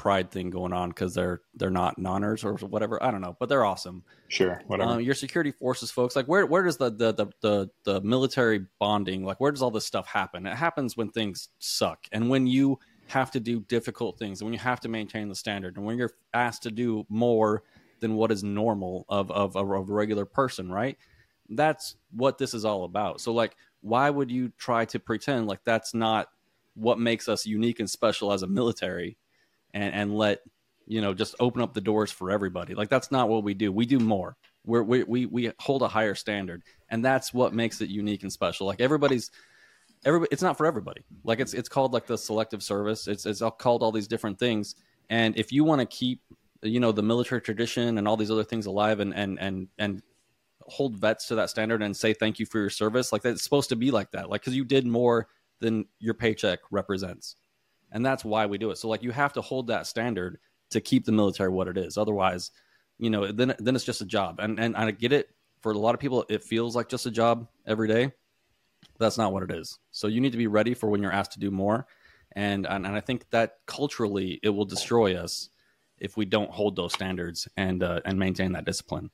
pride thing going on because they're they're not nonners or whatever. I don't know, but they're awesome. Sure, whatever. Um, your security forces, folks, like where where does the the, the the the military bonding, like where does all this stuff happen? It happens when things suck and when you have to do difficult things and when you have to maintain the standard and when you're asked to do more than what is normal of of, of a regular person, right? That's what this is all about. So like, why would you try to pretend like that's not what makes us unique and special as a military and, and let, you know, just open up the doors for everybody? Like, that's not what we do. We do more. We're, we, we, we hold a higher standard, and that's what makes it unique and special. Like everybody's, everybody, it's not for everybody. Like it's, it's called like the selective service. It's, it's called all these different things. And if you want to keep, you know, the military tradition and all these other things alive and, and, and, and hold vets to that standard and say, thank you for your service. Like that's supposed to be like that. Like, cause you did more than your paycheck represents. And that's why we do it. So like you have to hold that standard to keep the military what it is. Otherwise, you know, then then it's just a job. And and I get it. For a lot of people, it feels like just a job every day. That's not what it is. So you need to be ready for when you're asked to do more. And and, and I think that culturally it will destroy us if we don't hold those standards and uh, and maintain that discipline.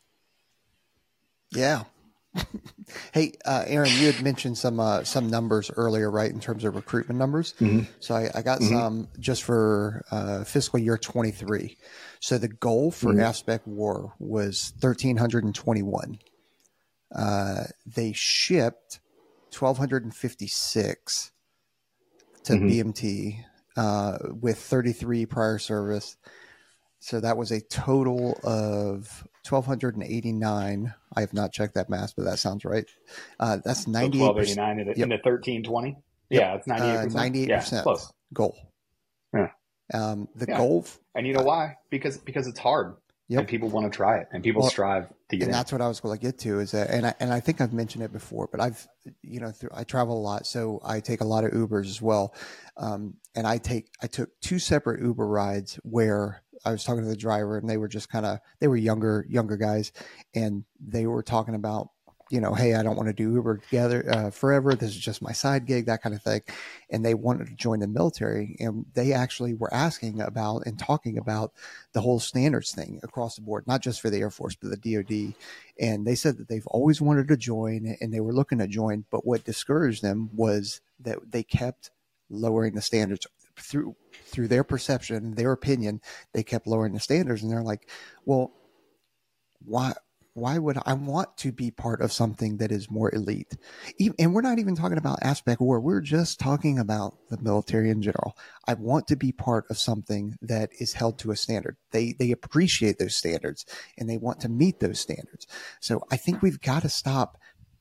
Yeah. Hey, uh, Aaron, you had mentioned some uh, some numbers earlier, right, in terms of recruitment numbers. Mm-hmm. So I, I got mm-hmm. some just for uh, fiscal year twenty-three. So the goal for mm-hmm. AFSPEC War was one thousand three hundred twenty-one. Uh, they shipped one thousand two hundred fifty-six to mm-hmm. B M T uh, with thirty-three prior service. So that was a total of one thousand two hundred eighty-nine. I have not checked that math, but that sounds right. Uh, that's ninety-eight percent. So twelve eighty-nine in the, yep. in the thirteen twenty? Yep. Yeah, it's ninety-eight percent. Uh, ninety-eight percent yeah, close. Goal. Yeah. Um, the yeah. goal. And you know uh, why? Because because it's hard. Yep. And people want to try it, and people well, strive to get and in. That's what I was going to get to is that, and I, and I think I've mentioned it before, but I've, you know, through, I travel a lot, so I take a lot of Ubers as well. Um, and I take, I took two separate Uber rides where I was talking to the driver and they were just kind of, they were younger, younger guys. And they were talking about, you know, hey, I don't want to do Uber together uh, forever. This is just my side gig, that kind of thing. And they wanted to join the military. And they actually were asking about and talking about the whole standards thing across the board, not just for the Air Force, but the D O D. And they said that they've always wanted to join and they were looking to join. But what discouraged them was that they kept lowering the standards through through their perception, their opinion. They kept lowering the standards. And they're like, well, why? Why would I want to be part of something that is more elite? Even, and we're not even talking about AFSPEC War. We're just talking about the military in general. I want to be part of something that is held to a standard. They they appreciate those standards and they want to meet those standards. So I think we've got to stop.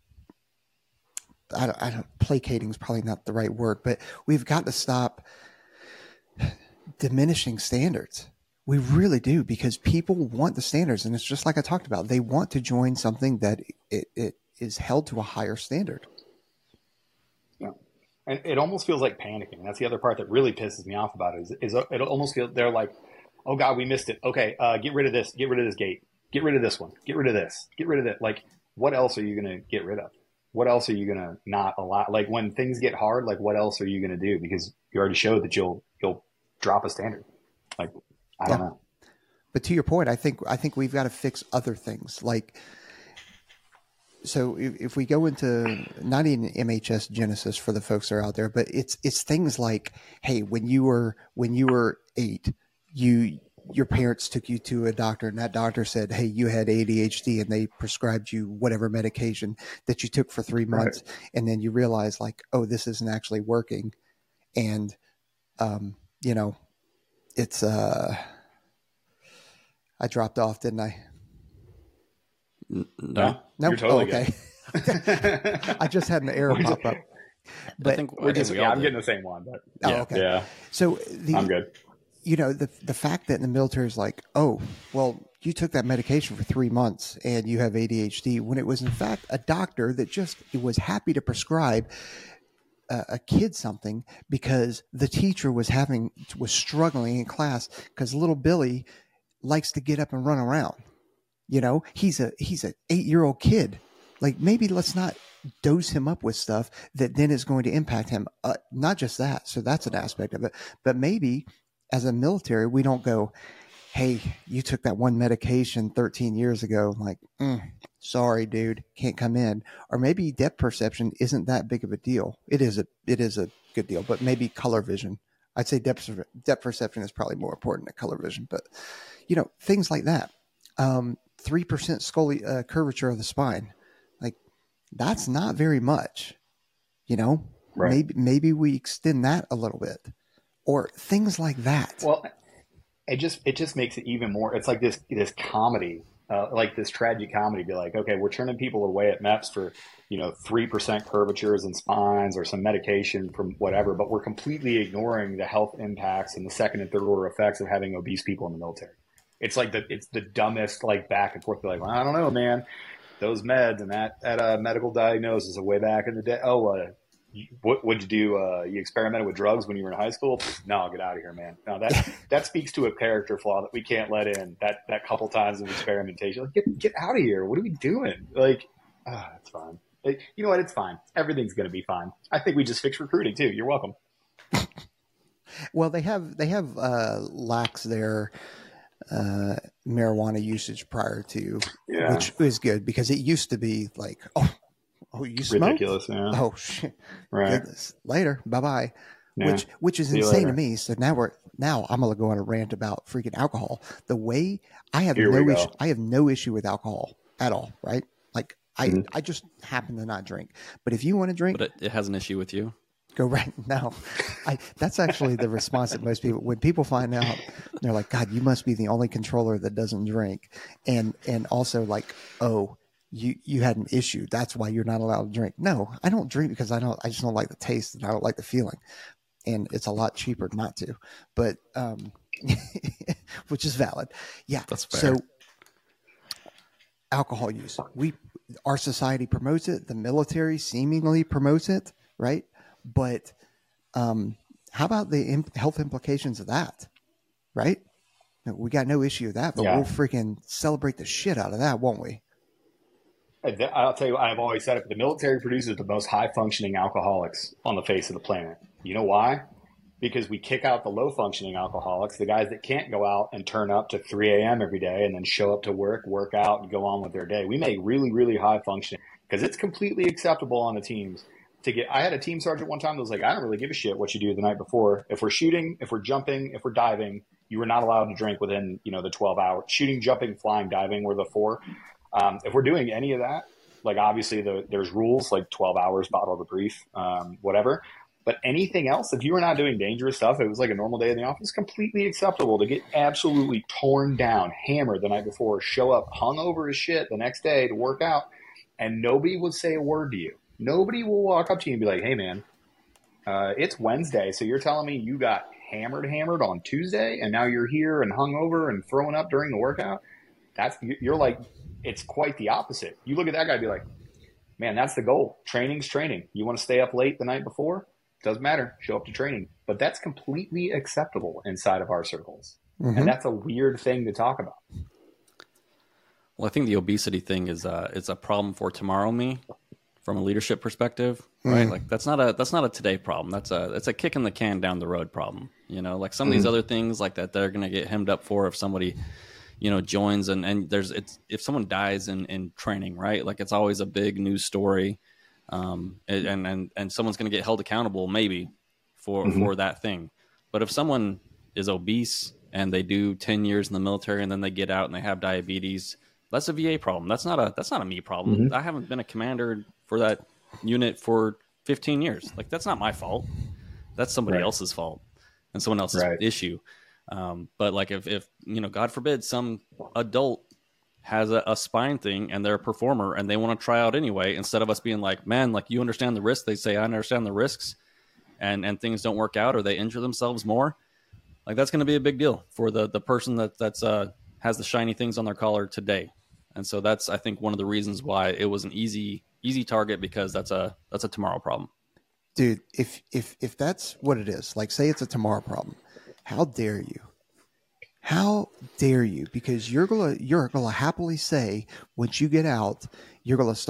I don't, I don't, placating is probably not the right word, but we've got to stop diminishing standards. We really do, because people want the standards, and it's just like I talked about. They want to join something that it, it is held to a higher standard. Yeah, and it almost feels like panicking. That's the other part that really pisses me off about it. Is, is it almost feels they're like, "Oh God, we missed it. Okay, uh, get rid of this. Get rid of this gate. Get rid of this one. Get rid of this. Get rid of that." Like, what else are you going to get rid of? What else are you going to not allow? Like, when things get hard, like, what else are you going to do? Because you already showed that you'll you'll drop a standard. Like. I don't yeah. know. But to your point, I think I think we've got to fix other things. Like, so if, if we go into not even M H S Genesis for the folks that are out there, but it's it's things like, hey, when you were when you were eight, you your parents took you to a doctor, and that doctor said, hey, you had A D H D, and they prescribed you whatever medication that you took for three months, right. And then you realize, like, oh, this isn't actually working, and um, you know. It's, uh, I dropped off, didn't I? No, no. You're totally oh, okay. I just had an error pop up. But I think we're just, yeah, I'm getting the same one, but oh, yeah, okay. yeah. So the, I'm good. You know, the, the fact that in the military is like, oh, well, you took that medication for three months and you have A D H D, when it was in fact a doctor that just was happy to prescribe a kid something because the teacher was having was struggling in class because little Billy likes to get up and run around. You know, he's a he's an eight year old kid. Like, maybe let's not dose him up with stuff that then is going to impact him. Uh, not just that. So that's an aspect of it. But maybe as a military, we don't go, hey, you took that one medication thirteen years ago. Like, mm, sorry, dude, can't come in. Or maybe depth perception isn't that big of a deal. It is a, it is a good deal, but maybe color vision. I'd say depth, depth perception is probably more important than color vision, but you know, things like that. Um, three percent scoli- uh, curvature of the spine. Like, that's not very much, you know, right. maybe, maybe we extend that a little bit or things like that. Well, it just, it just makes it even more, it's like this, this comedy, uh, like this tragic comedy, be like, okay, we're turning people away at MEPS for, you know, three percent curvatures and spines or some medication from whatever, but we're completely ignoring the health impacts and the second and third order effects of having obese people in the military. It's like the, it's the dumbest, like back and forth. Be like, well, I don't know, man, those meds and that, that, uh, medical diagnosis of way back in the day. Oh, uh, you, what would you do? Uh, you experimented with drugs when you were in high school? No, get out of here, man. No, that that speaks to a character flaw that we can't let in. That that couple times of experimentation, like, get get out of here. What are we doing? Like, ah, it's fine. It, you know what? It's fine. Everything's gonna be fine. I think we just fixed recruiting too. You're welcome. Well, they have they have uh, lax their uh, marijuana usage prior to, yeah. which is good because it used to be like, oh. Oh, you smoke? Ridiculous, yeah. Oh shit! Right. Goodness. Later, bye bye. Yeah. Which which is See insane to me. So now we're now I'm gonna go on a rant about freaking alcohol. The way I have Here no issue, I have no issue with alcohol at all. Right? Like I mm-hmm. I just happen to not drink. But if you want to drink, but it, it has an issue with you. Go right now. I that's actually the response that most people when people find out they're like, God, you must be the only controller that doesn't drink, and and also like, oh. You you had an issue. That's why you're not allowed to drink. No, I don't drink because I don't. I just don't like the taste and I don't like the feeling, and it's a lot cheaper not to. But um, which is valid. Yeah, that's fair. So alcohol use. We our society promotes it. The military seemingly promotes it, right? But um, how about the imp- health implications of that, right? We got no issue with that, but yeah. we'll freaking celebrate the shit out of that, won't we? I'll tell you, I've always said it, the military produces the most high-functioning alcoholics on the face of the planet. You know why? Because we kick out the low-functioning alcoholics, the guys that can't go out and turn up to three a.m. every day and then show up to work, work out, and go on with their day. We make really, really high-functioning because it's completely acceptable on the teams to get – I had a team sergeant one time that was like, I don't really give a shit what you do the night before. If we're shooting, if we're jumping, if we're diving, you were not allowed to drink within, you know, the twelve hours. Shooting, jumping, flying, diving were the four. Um, if we're doing any of that, like obviously the, there's rules like twelve hours, bottle of the brief, um, whatever. But anything else, if you were not doing dangerous stuff, it was like a normal day in the office, completely acceptable to get absolutely torn down, hammered the night before, show up hungover as shit the next day to work out, and nobody would say a word to you. Nobody will walk up to you and be like, hey, man, uh, it's Wednesday, so you're telling me you got hammered, hammered on Tuesday, and now you're here and hungover and throwing up during the workout? That's you're like – it's quite the opposite. You look at that guy and be like, man, that's the goal. Training's training. You want to stay up late the night before? Doesn't matter. Show up to training. But that's completely acceptable inside of our circles. Mm-hmm. And that's a weird thing to talk about. Well, I think the obesity thing is uh, it's a problem for tomorrow me from a leadership perspective, right? Mm. Like that's not a that's not a today problem. That's a it's a kick in the can down the road problem. You know, like some of mm. these other things like that they're going to get hemmed up for if somebody you know, joins and, and there's, it's, if someone dies in, in training, right? Like it's always a big news story. Um, and, and, and someone's going to get held accountable maybe for, mm-hmm. for that thing. But if someone is obese and they do ten years in the military and then they get out and they have diabetes, that's a V A problem. That's not a, that's not a me problem. Mm-hmm. I haven't been a commander for that unit for fifteen years. Like that's not my fault. That's somebody right. else's fault and someone else's right. issue. Um, but like if, if, you know, God forbid some adult has a, a spine thing and they're a performer and they want to try out anyway, instead of us being like, man, like you understand the risks. They say, I understand the risks and, and things don't work out or they injure themselves more. Like that's going to be a big deal for the, the person that that's, uh, has the shiny things on their collar today. And so that's, I think one of the reasons why it was an easy, easy target because that's a, that's a tomorrow problem. Dude, if, if, if that's what it is, like say it's a tomorrow problem, how dare you? How dare you? Because you're gonna you're gonna happily say once you get out, you're gonna start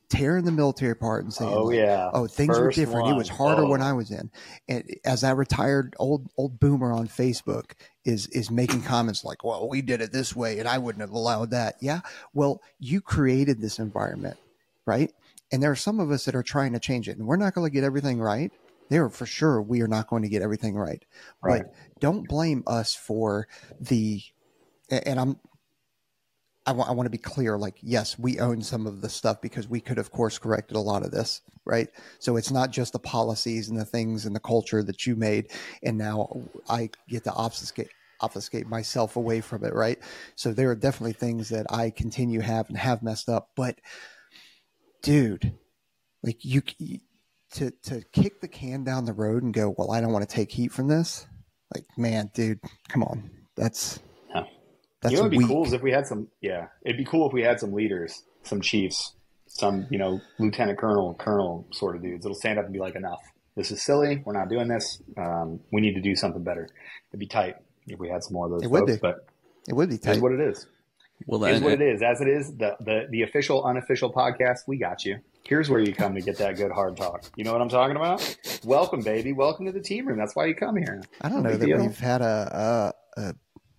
tearing the military apart and saying, Oh, like, yeah. oh, things First were different. one. It was harder oh. when I was in. And as that retired old old boomer on Facebook is is making comments like, well, we did it this way and I wouldn't have allowed that. Yeah, well, you created this environment, right? And there are some of us that are trying to change it. And we're not going to get everything right. There, for sure, we are not going to get everything right. Right. But don't blame us for the, and I'm, I want, I want to be clear, like, yes, we own some of the stuff because we could have course corrected a lot of this, right? So it's not just the policies and the things and the culture that you made. And now I get to obfuscate, obfuscate myself away from it, right? So there are definitely things that I continue have and have messed up. But dude, like you, to, to kick the can down the road and go, well, I don't want to take heat from this. Like, man, dude, come on. That's, That's you know, it'd be weak. cool is if we had some, yeah, it'd be cool if we had some leaders, some chiefs, some, you know, lieutenant colonel, colonel sort of dudes that'll stand up and be like, enough. This is silly. We're not doing this. Um, we need to do something better. It'd be tight if we had some more of those It folks, would be. but It would be it tight. is what it is. Well, It is and- what it is. As it is, the, the, the official, unofficial podcast, we got you. Here's where you come to get that good hard talk. You know what I'm talking about? Welcome, baby. Welcome to the team room. That's why you come here. I don't No know big that deal. we've had a, a, a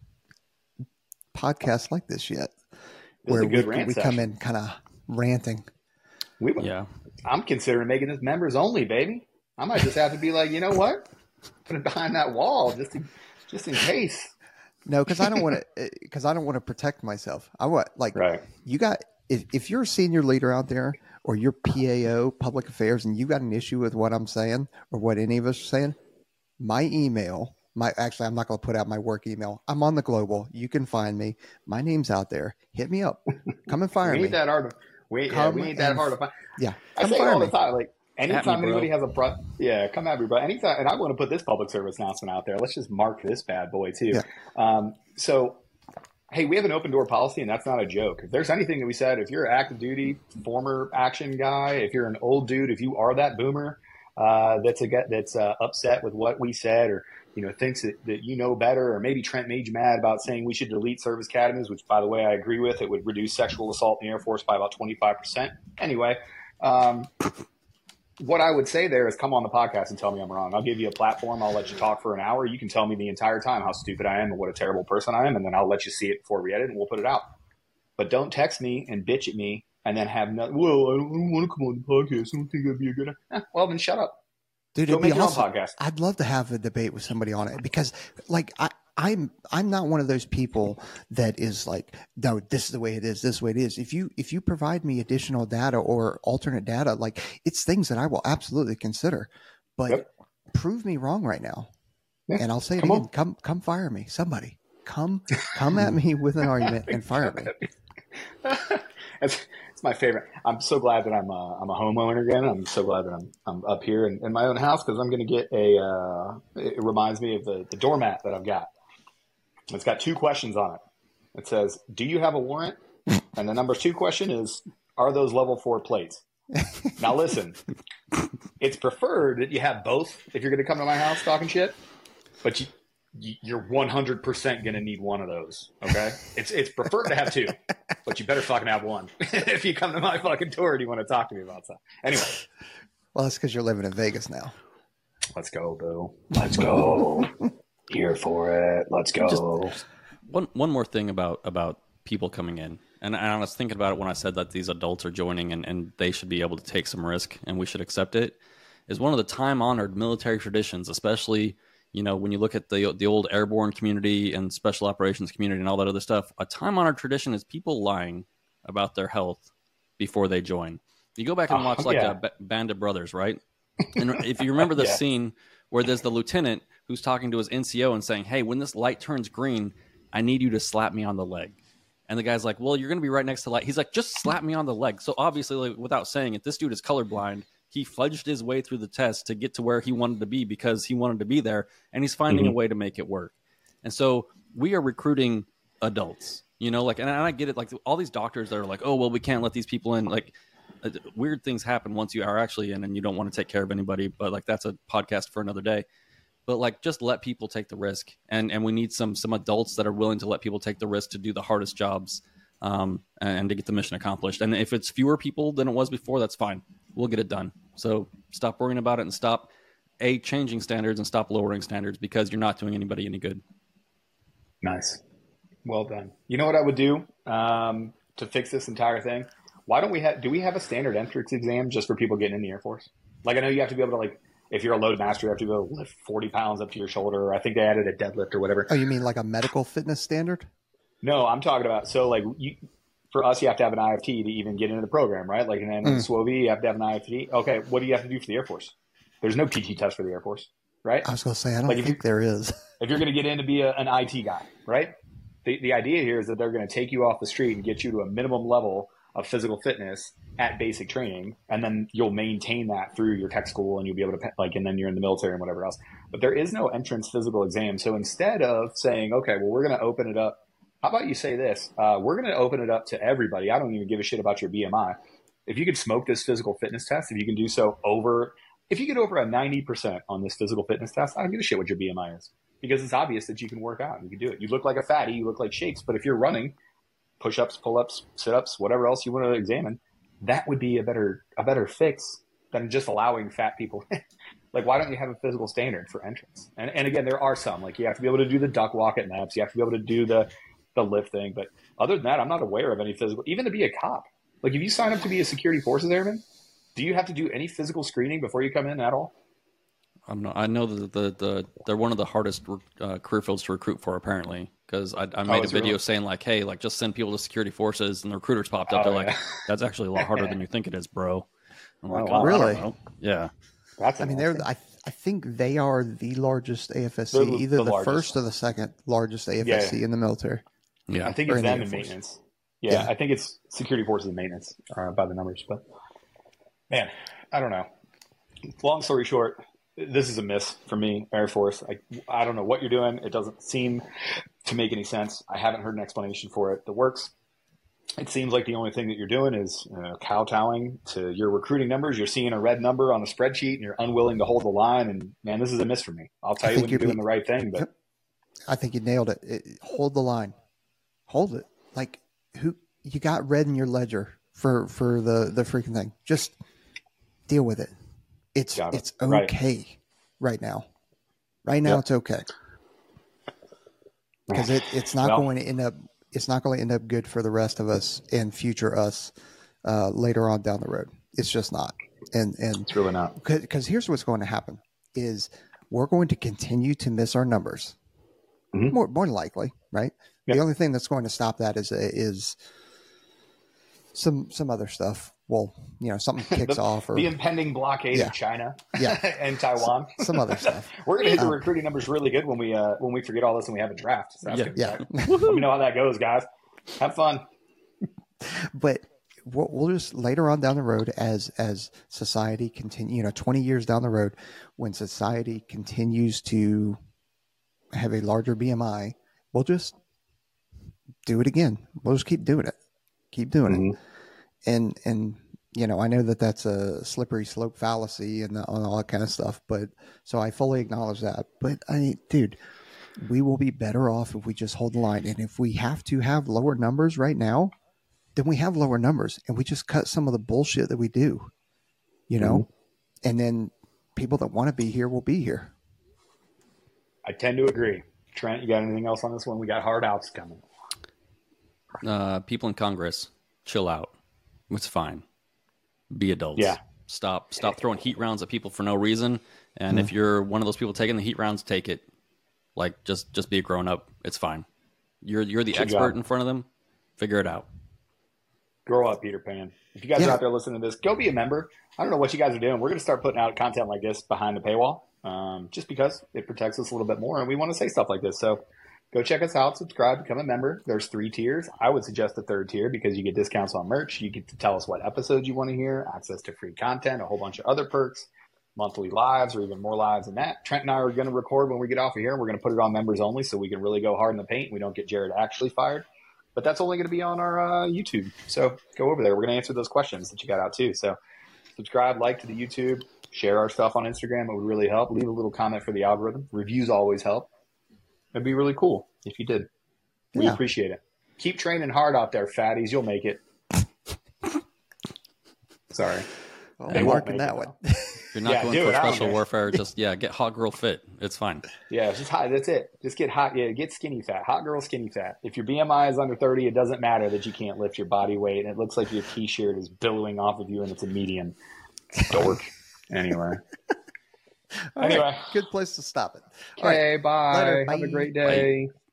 podcast like this yet, This is where a good we, rant we come session. in kind of ranting. We, Yeah. I'm considering making this members only, baby. I might just have to be like, you know what? Put it behind that wall just in, just in case. No, because I don't want to. Because I don't want to protect myself. I want like Right. you got. If if you're a senior leader out there, or you're P A O, public affairs, and you got an issue with what I'm saying or what any of us are saying, my email. My actually, I'm not going to put out my work email. I'm on the global. You can find me. My name's out there. Hit me up. Come and fire We me. ain't that hard. To, we, yeah, Come we ain't that and- hard to find. Yeah, I come say it fire all me. the time. Like anytime bro. anybody has a pro, yeah, come at me, bro. Anytime, and I want to put this public service announcement out there. Let's just mark this bad boy too. Yeah. Um, so, hey, we have an open door policy, and that's not a joke. If there's anything that we said, if you're an active duty former action guy, if you're an old dude, if you are that boomer uh, that's a that's uh, upset with what we said, or you know thinks that, that you know better, or maybe Trent made you mad about saying we should delete service academies, which by the way I agree with. It would reduce sexual assault in the Air Force by about twenty-five percent. Anyway. Um, what I would say there is come on the podcast and tell me I'm wrong. I'll give you a platform. I'll let you talk for an hour. You can tell me the entire time how stupid I am and what a terrible person I am, and then I'll let you see it before we edit, and we'll put it out. But don't text me and bitch at me and then have no, well, I don't, I don't want to come on the podcast. I don't think that'd be a good eh, well, then shut up. Dude, Go it'd be make your own awesome. podcast. I'd love to have a debate with somebody on it because, like, I, I'm I'm not one of those people that is like, no, this is the way it is. This is the way it is. If you if you provide me additional data or alternate data, like, it's things that I will absolutely consider. But Yep. prove me wrong right now, Yeah, and I'll say it come again. on. Come come fire me, somebody. Come come at me with an argument and fire me. it's, it's my favorite. I'm so glad that I'm a, I'm a homeowner again. I'm so glad that I'm I'm up here in, in my own house because I'm going to get a. Uh, it reminds me of the, the doormat that I've got. It's got two questions on it. It says, "Do you have a warrant?" And the number two question is, "Are those level four plates?" Now listen, it's preferred that you have both if you're going to come to my house talking shit, but you. You're one hundred percent going to need one of those, okay? It's it's preferred to have two, but you better fucking have one if you come to my fucking tour and you want to talk to me about stuff. Anyway, Well, that's because you're living in Vegas now. let's go, boo. Let's go. Here for it. Let's go. One one more thing about about people coming in, and I was thinking about it when I said that these adults are joining and, and they should be able to take some risk and we should accept it, is one of the time honored military traditions, especially, you know, when you look at the the old airborne community and special operations community and all that other stuff. A time honored tradition is people lying about their health before they join. You go back and Oh, watch like yeah. a B- Band of Brothers, right? And if you remember the Yeah. scene where there's the lieutenant who's talking to his N C O and saying, "Hey, when this light turns green, I need you to slap me on the leg." And the guy's like, "Well, you're going to be right next to light." He's like, "Just slap me on the leg." So obviously, like, without saying it, this dude is colorblind. He fudged his way through the test to get to where he wanted to be because he wanted to be there, and he's finding Mhm. a way to make it work. And so we are recruiting adults, you know, like, and I get it. Like all these doctors that are like, "Oh, well, we can't let these people in." Like, uh, weird things happen once you are actually in and you don't want to take care of anybody, but like that's a podcast for another day. But like just let people take the risk, and and we need some some adults that are willing to let people take the risk to do the hardest jobs um, and to get the mission accomplished. And if it's fewer people than it was before, that's fine. We'll get it done. So stop worrying about it and stop a changing standards and stop lowering standards, because you're not doing anybody any good. Nice. Well done. You know what I would do um, to fix this entire thing? Why don't we have, do we have a standard entrance exam just for people getting in the Air Force? Like, I know you have to be able to, like, if you're a load master, you have to be able to lift forty pounds up to your shoulder. I think they added a deadlift or whatever. Oh, you mean like a medical fitness standard? No, I'm talking about, so like you, for us, you have to have an I F T to even get into the program, right? Like in an mm. S W O V, you have to have an I F T. Okay, what do you have to do for the Air Force? There's no P T test for the Air Force, right? I was going to say, I don't like think there is. If you're going to get in to be a, an I T guy, right? The, the idea here is that they're going to take you off the street and get you to a minimum level of physical fitness at basic training, and then you'll maintain that through your tech school, and you'll be able to, like, and then you're in the military and whatever else. But there is no entrance physical exam. So instead of saying, okay, well, we're going to open it up, how about you say this? Uh, we're going to open it up to everybody. I don't even give a shit about your B M I. If you could smoke this physical fitness test, if you can do so over, if you get over a ninety percent on this physical fitness test, I don't give a shit what your B M I is, because it's obvious that you can work out and you can do it. You look like a fatty, you look like shakes, but if you're running, push-ups, pull-ups, sit-ups, whatever else you want to examine, that would be a better a better fix than just allowing fat people. Like, why don't you have a physical standard for entrance? And and again, there are some. Like, you have to be able to do the duck walk at N E P S. You have to be able to do the, the lift thing. But other than that, I'm not aware of any physical, even to be a cop. Like, if you sign up to be a security forces airman, do you have to do any physical screening before you come in at all? I'm not, I know that the, the they're one of the hardest uh, career fields to recruit for, apparently, because I, I made oh, a video really? saying, like, hey, like, just send people to security forces, and the recruiters popped up. Oh, they're yeah. like, that's actually a lot harder than you think it is, bro. I'm like, oh, really? Yeah. That's I mean, they're I I think they are the largest A F S C, the, either the, the first or the second largest A F S C yeah, yeah. in the military. Yeah, I think it's them in maintenance. Yeah, yeah, I think it's security forces and maintenance uh, by the numbers. But man, I don't know. Long story short, this is a miss for me, Air Force. I, I don't know what you're doing. It doesn't seem to make any sense. I haven't heard an explanation for it that works. It seems like the only thing that you're doing is uh, kowtowing to your recruiting numbers. You're seeing a red number on a spreadsheet, and you're unwilling to hold the line. And, man, this is a miss for me. I'll tell you when you're doing the right thing. But I think you nailed it. it. Hold the line. Hold it. Like, who you got red in your ledger for, for the, the freaking thing. Just deal with it. It's it. it's okay right. right now. Right now, yep. it's okay. Because it, it's not well, going to end up it's not going to end up good for the rest of us and future us uh, later on down the road. It's just not. And and it's really not. Because here's what's going to happen is we're going to continue to miss our numbers. Mm-hmm. More more likely, right? Yep. The only thing that's going to stop that is is some some other stuff. Well, you know, something kicks the, off, or the impending blockade yeah. of China, yeah. and Taiwan. Some, some other stuff. We're gonna hit the um, recruiting numbers really good when we uh, when we forget all this and we have a draft. So that's yeah, yeah. Let me know how that goes, guys. Have fun. But we'll, we'll just later on down the road, as as society continue, you know, twenty years down the road, when society continues to have a larger B M I, we'll just do it again. We'll just keep doing it, keep doing mm-hmm. it. And, and, you know, I know that that's a slippery slope fallacy and all that kind of stuff, but so I fully acknowledge that. But I, dude, we will be better off if we just hold the line. And if we have to have lower numbers right now, then we have lower numbers and we just cut some of the bullshit that we do, you know, mm-hmm. and then people that want to be here will be here. I tend to agree. Trent, you got anything else on this one? We got hard outs coming. Uh, people in Congress, chill out. It's fine. Be adults. Yeah. Stop stop throwing heat rounds at people for no reason. And mm. if you're one of those people taking the heat rounds, take it. Like, just just be a grown up. It's fine. You're you're the Good expert job. in front of them. Figure it out. Grow up, Peter Pan. If you guys yeah. are out there listening to this, go be a member. I don't know what you guys are doing. We're going to start putting out content like this behind the paywall, um, just because it protects us a little bit more, and we want to say stuff like this. So go check us out, subscribe, become a member. There's three tiers. I would suggest the third tier because you get discounts on merch. You get to tell us what episodes you want to hear, access to free content, a whole bunch of other perks, monthly lives, or even more lives than that. Trent and I are going to record when we get off of here. We're going to put it on members only so we can really go hard in the paint. We don't get Jared actually fired. But that's only going to be on our uh, YouTube. So go over there. We're going to answer those questions that you got out too. So subscribe, like to the YouTube, share our stuff on Instagram. It would really help. Leave a little comment for the algorithm. Reviews always help. It'd be really cool if you did. We yeah. appreciate it. keep training hard out there, fatties. You'll make it. Sorry. Well, They I'm won't marking make that it, one. If you're not Yeah, going do for it. I don't special care. warfare, just yeah, get hot girl fit. It's fine. Yeah, it's just hot. That's it. Just get hot. Yeah, get skinny fat. Hot girl skinny fat. If your B M I is under thirty, it doesn't matter that you can't lift your body weight, and it looks like your t-shirt is billowing off of you, and it's a medium. Dork. Anyway. All Anyway. right, good place to stop it. All right. Okay, bye. Later. Have a Bye. great day.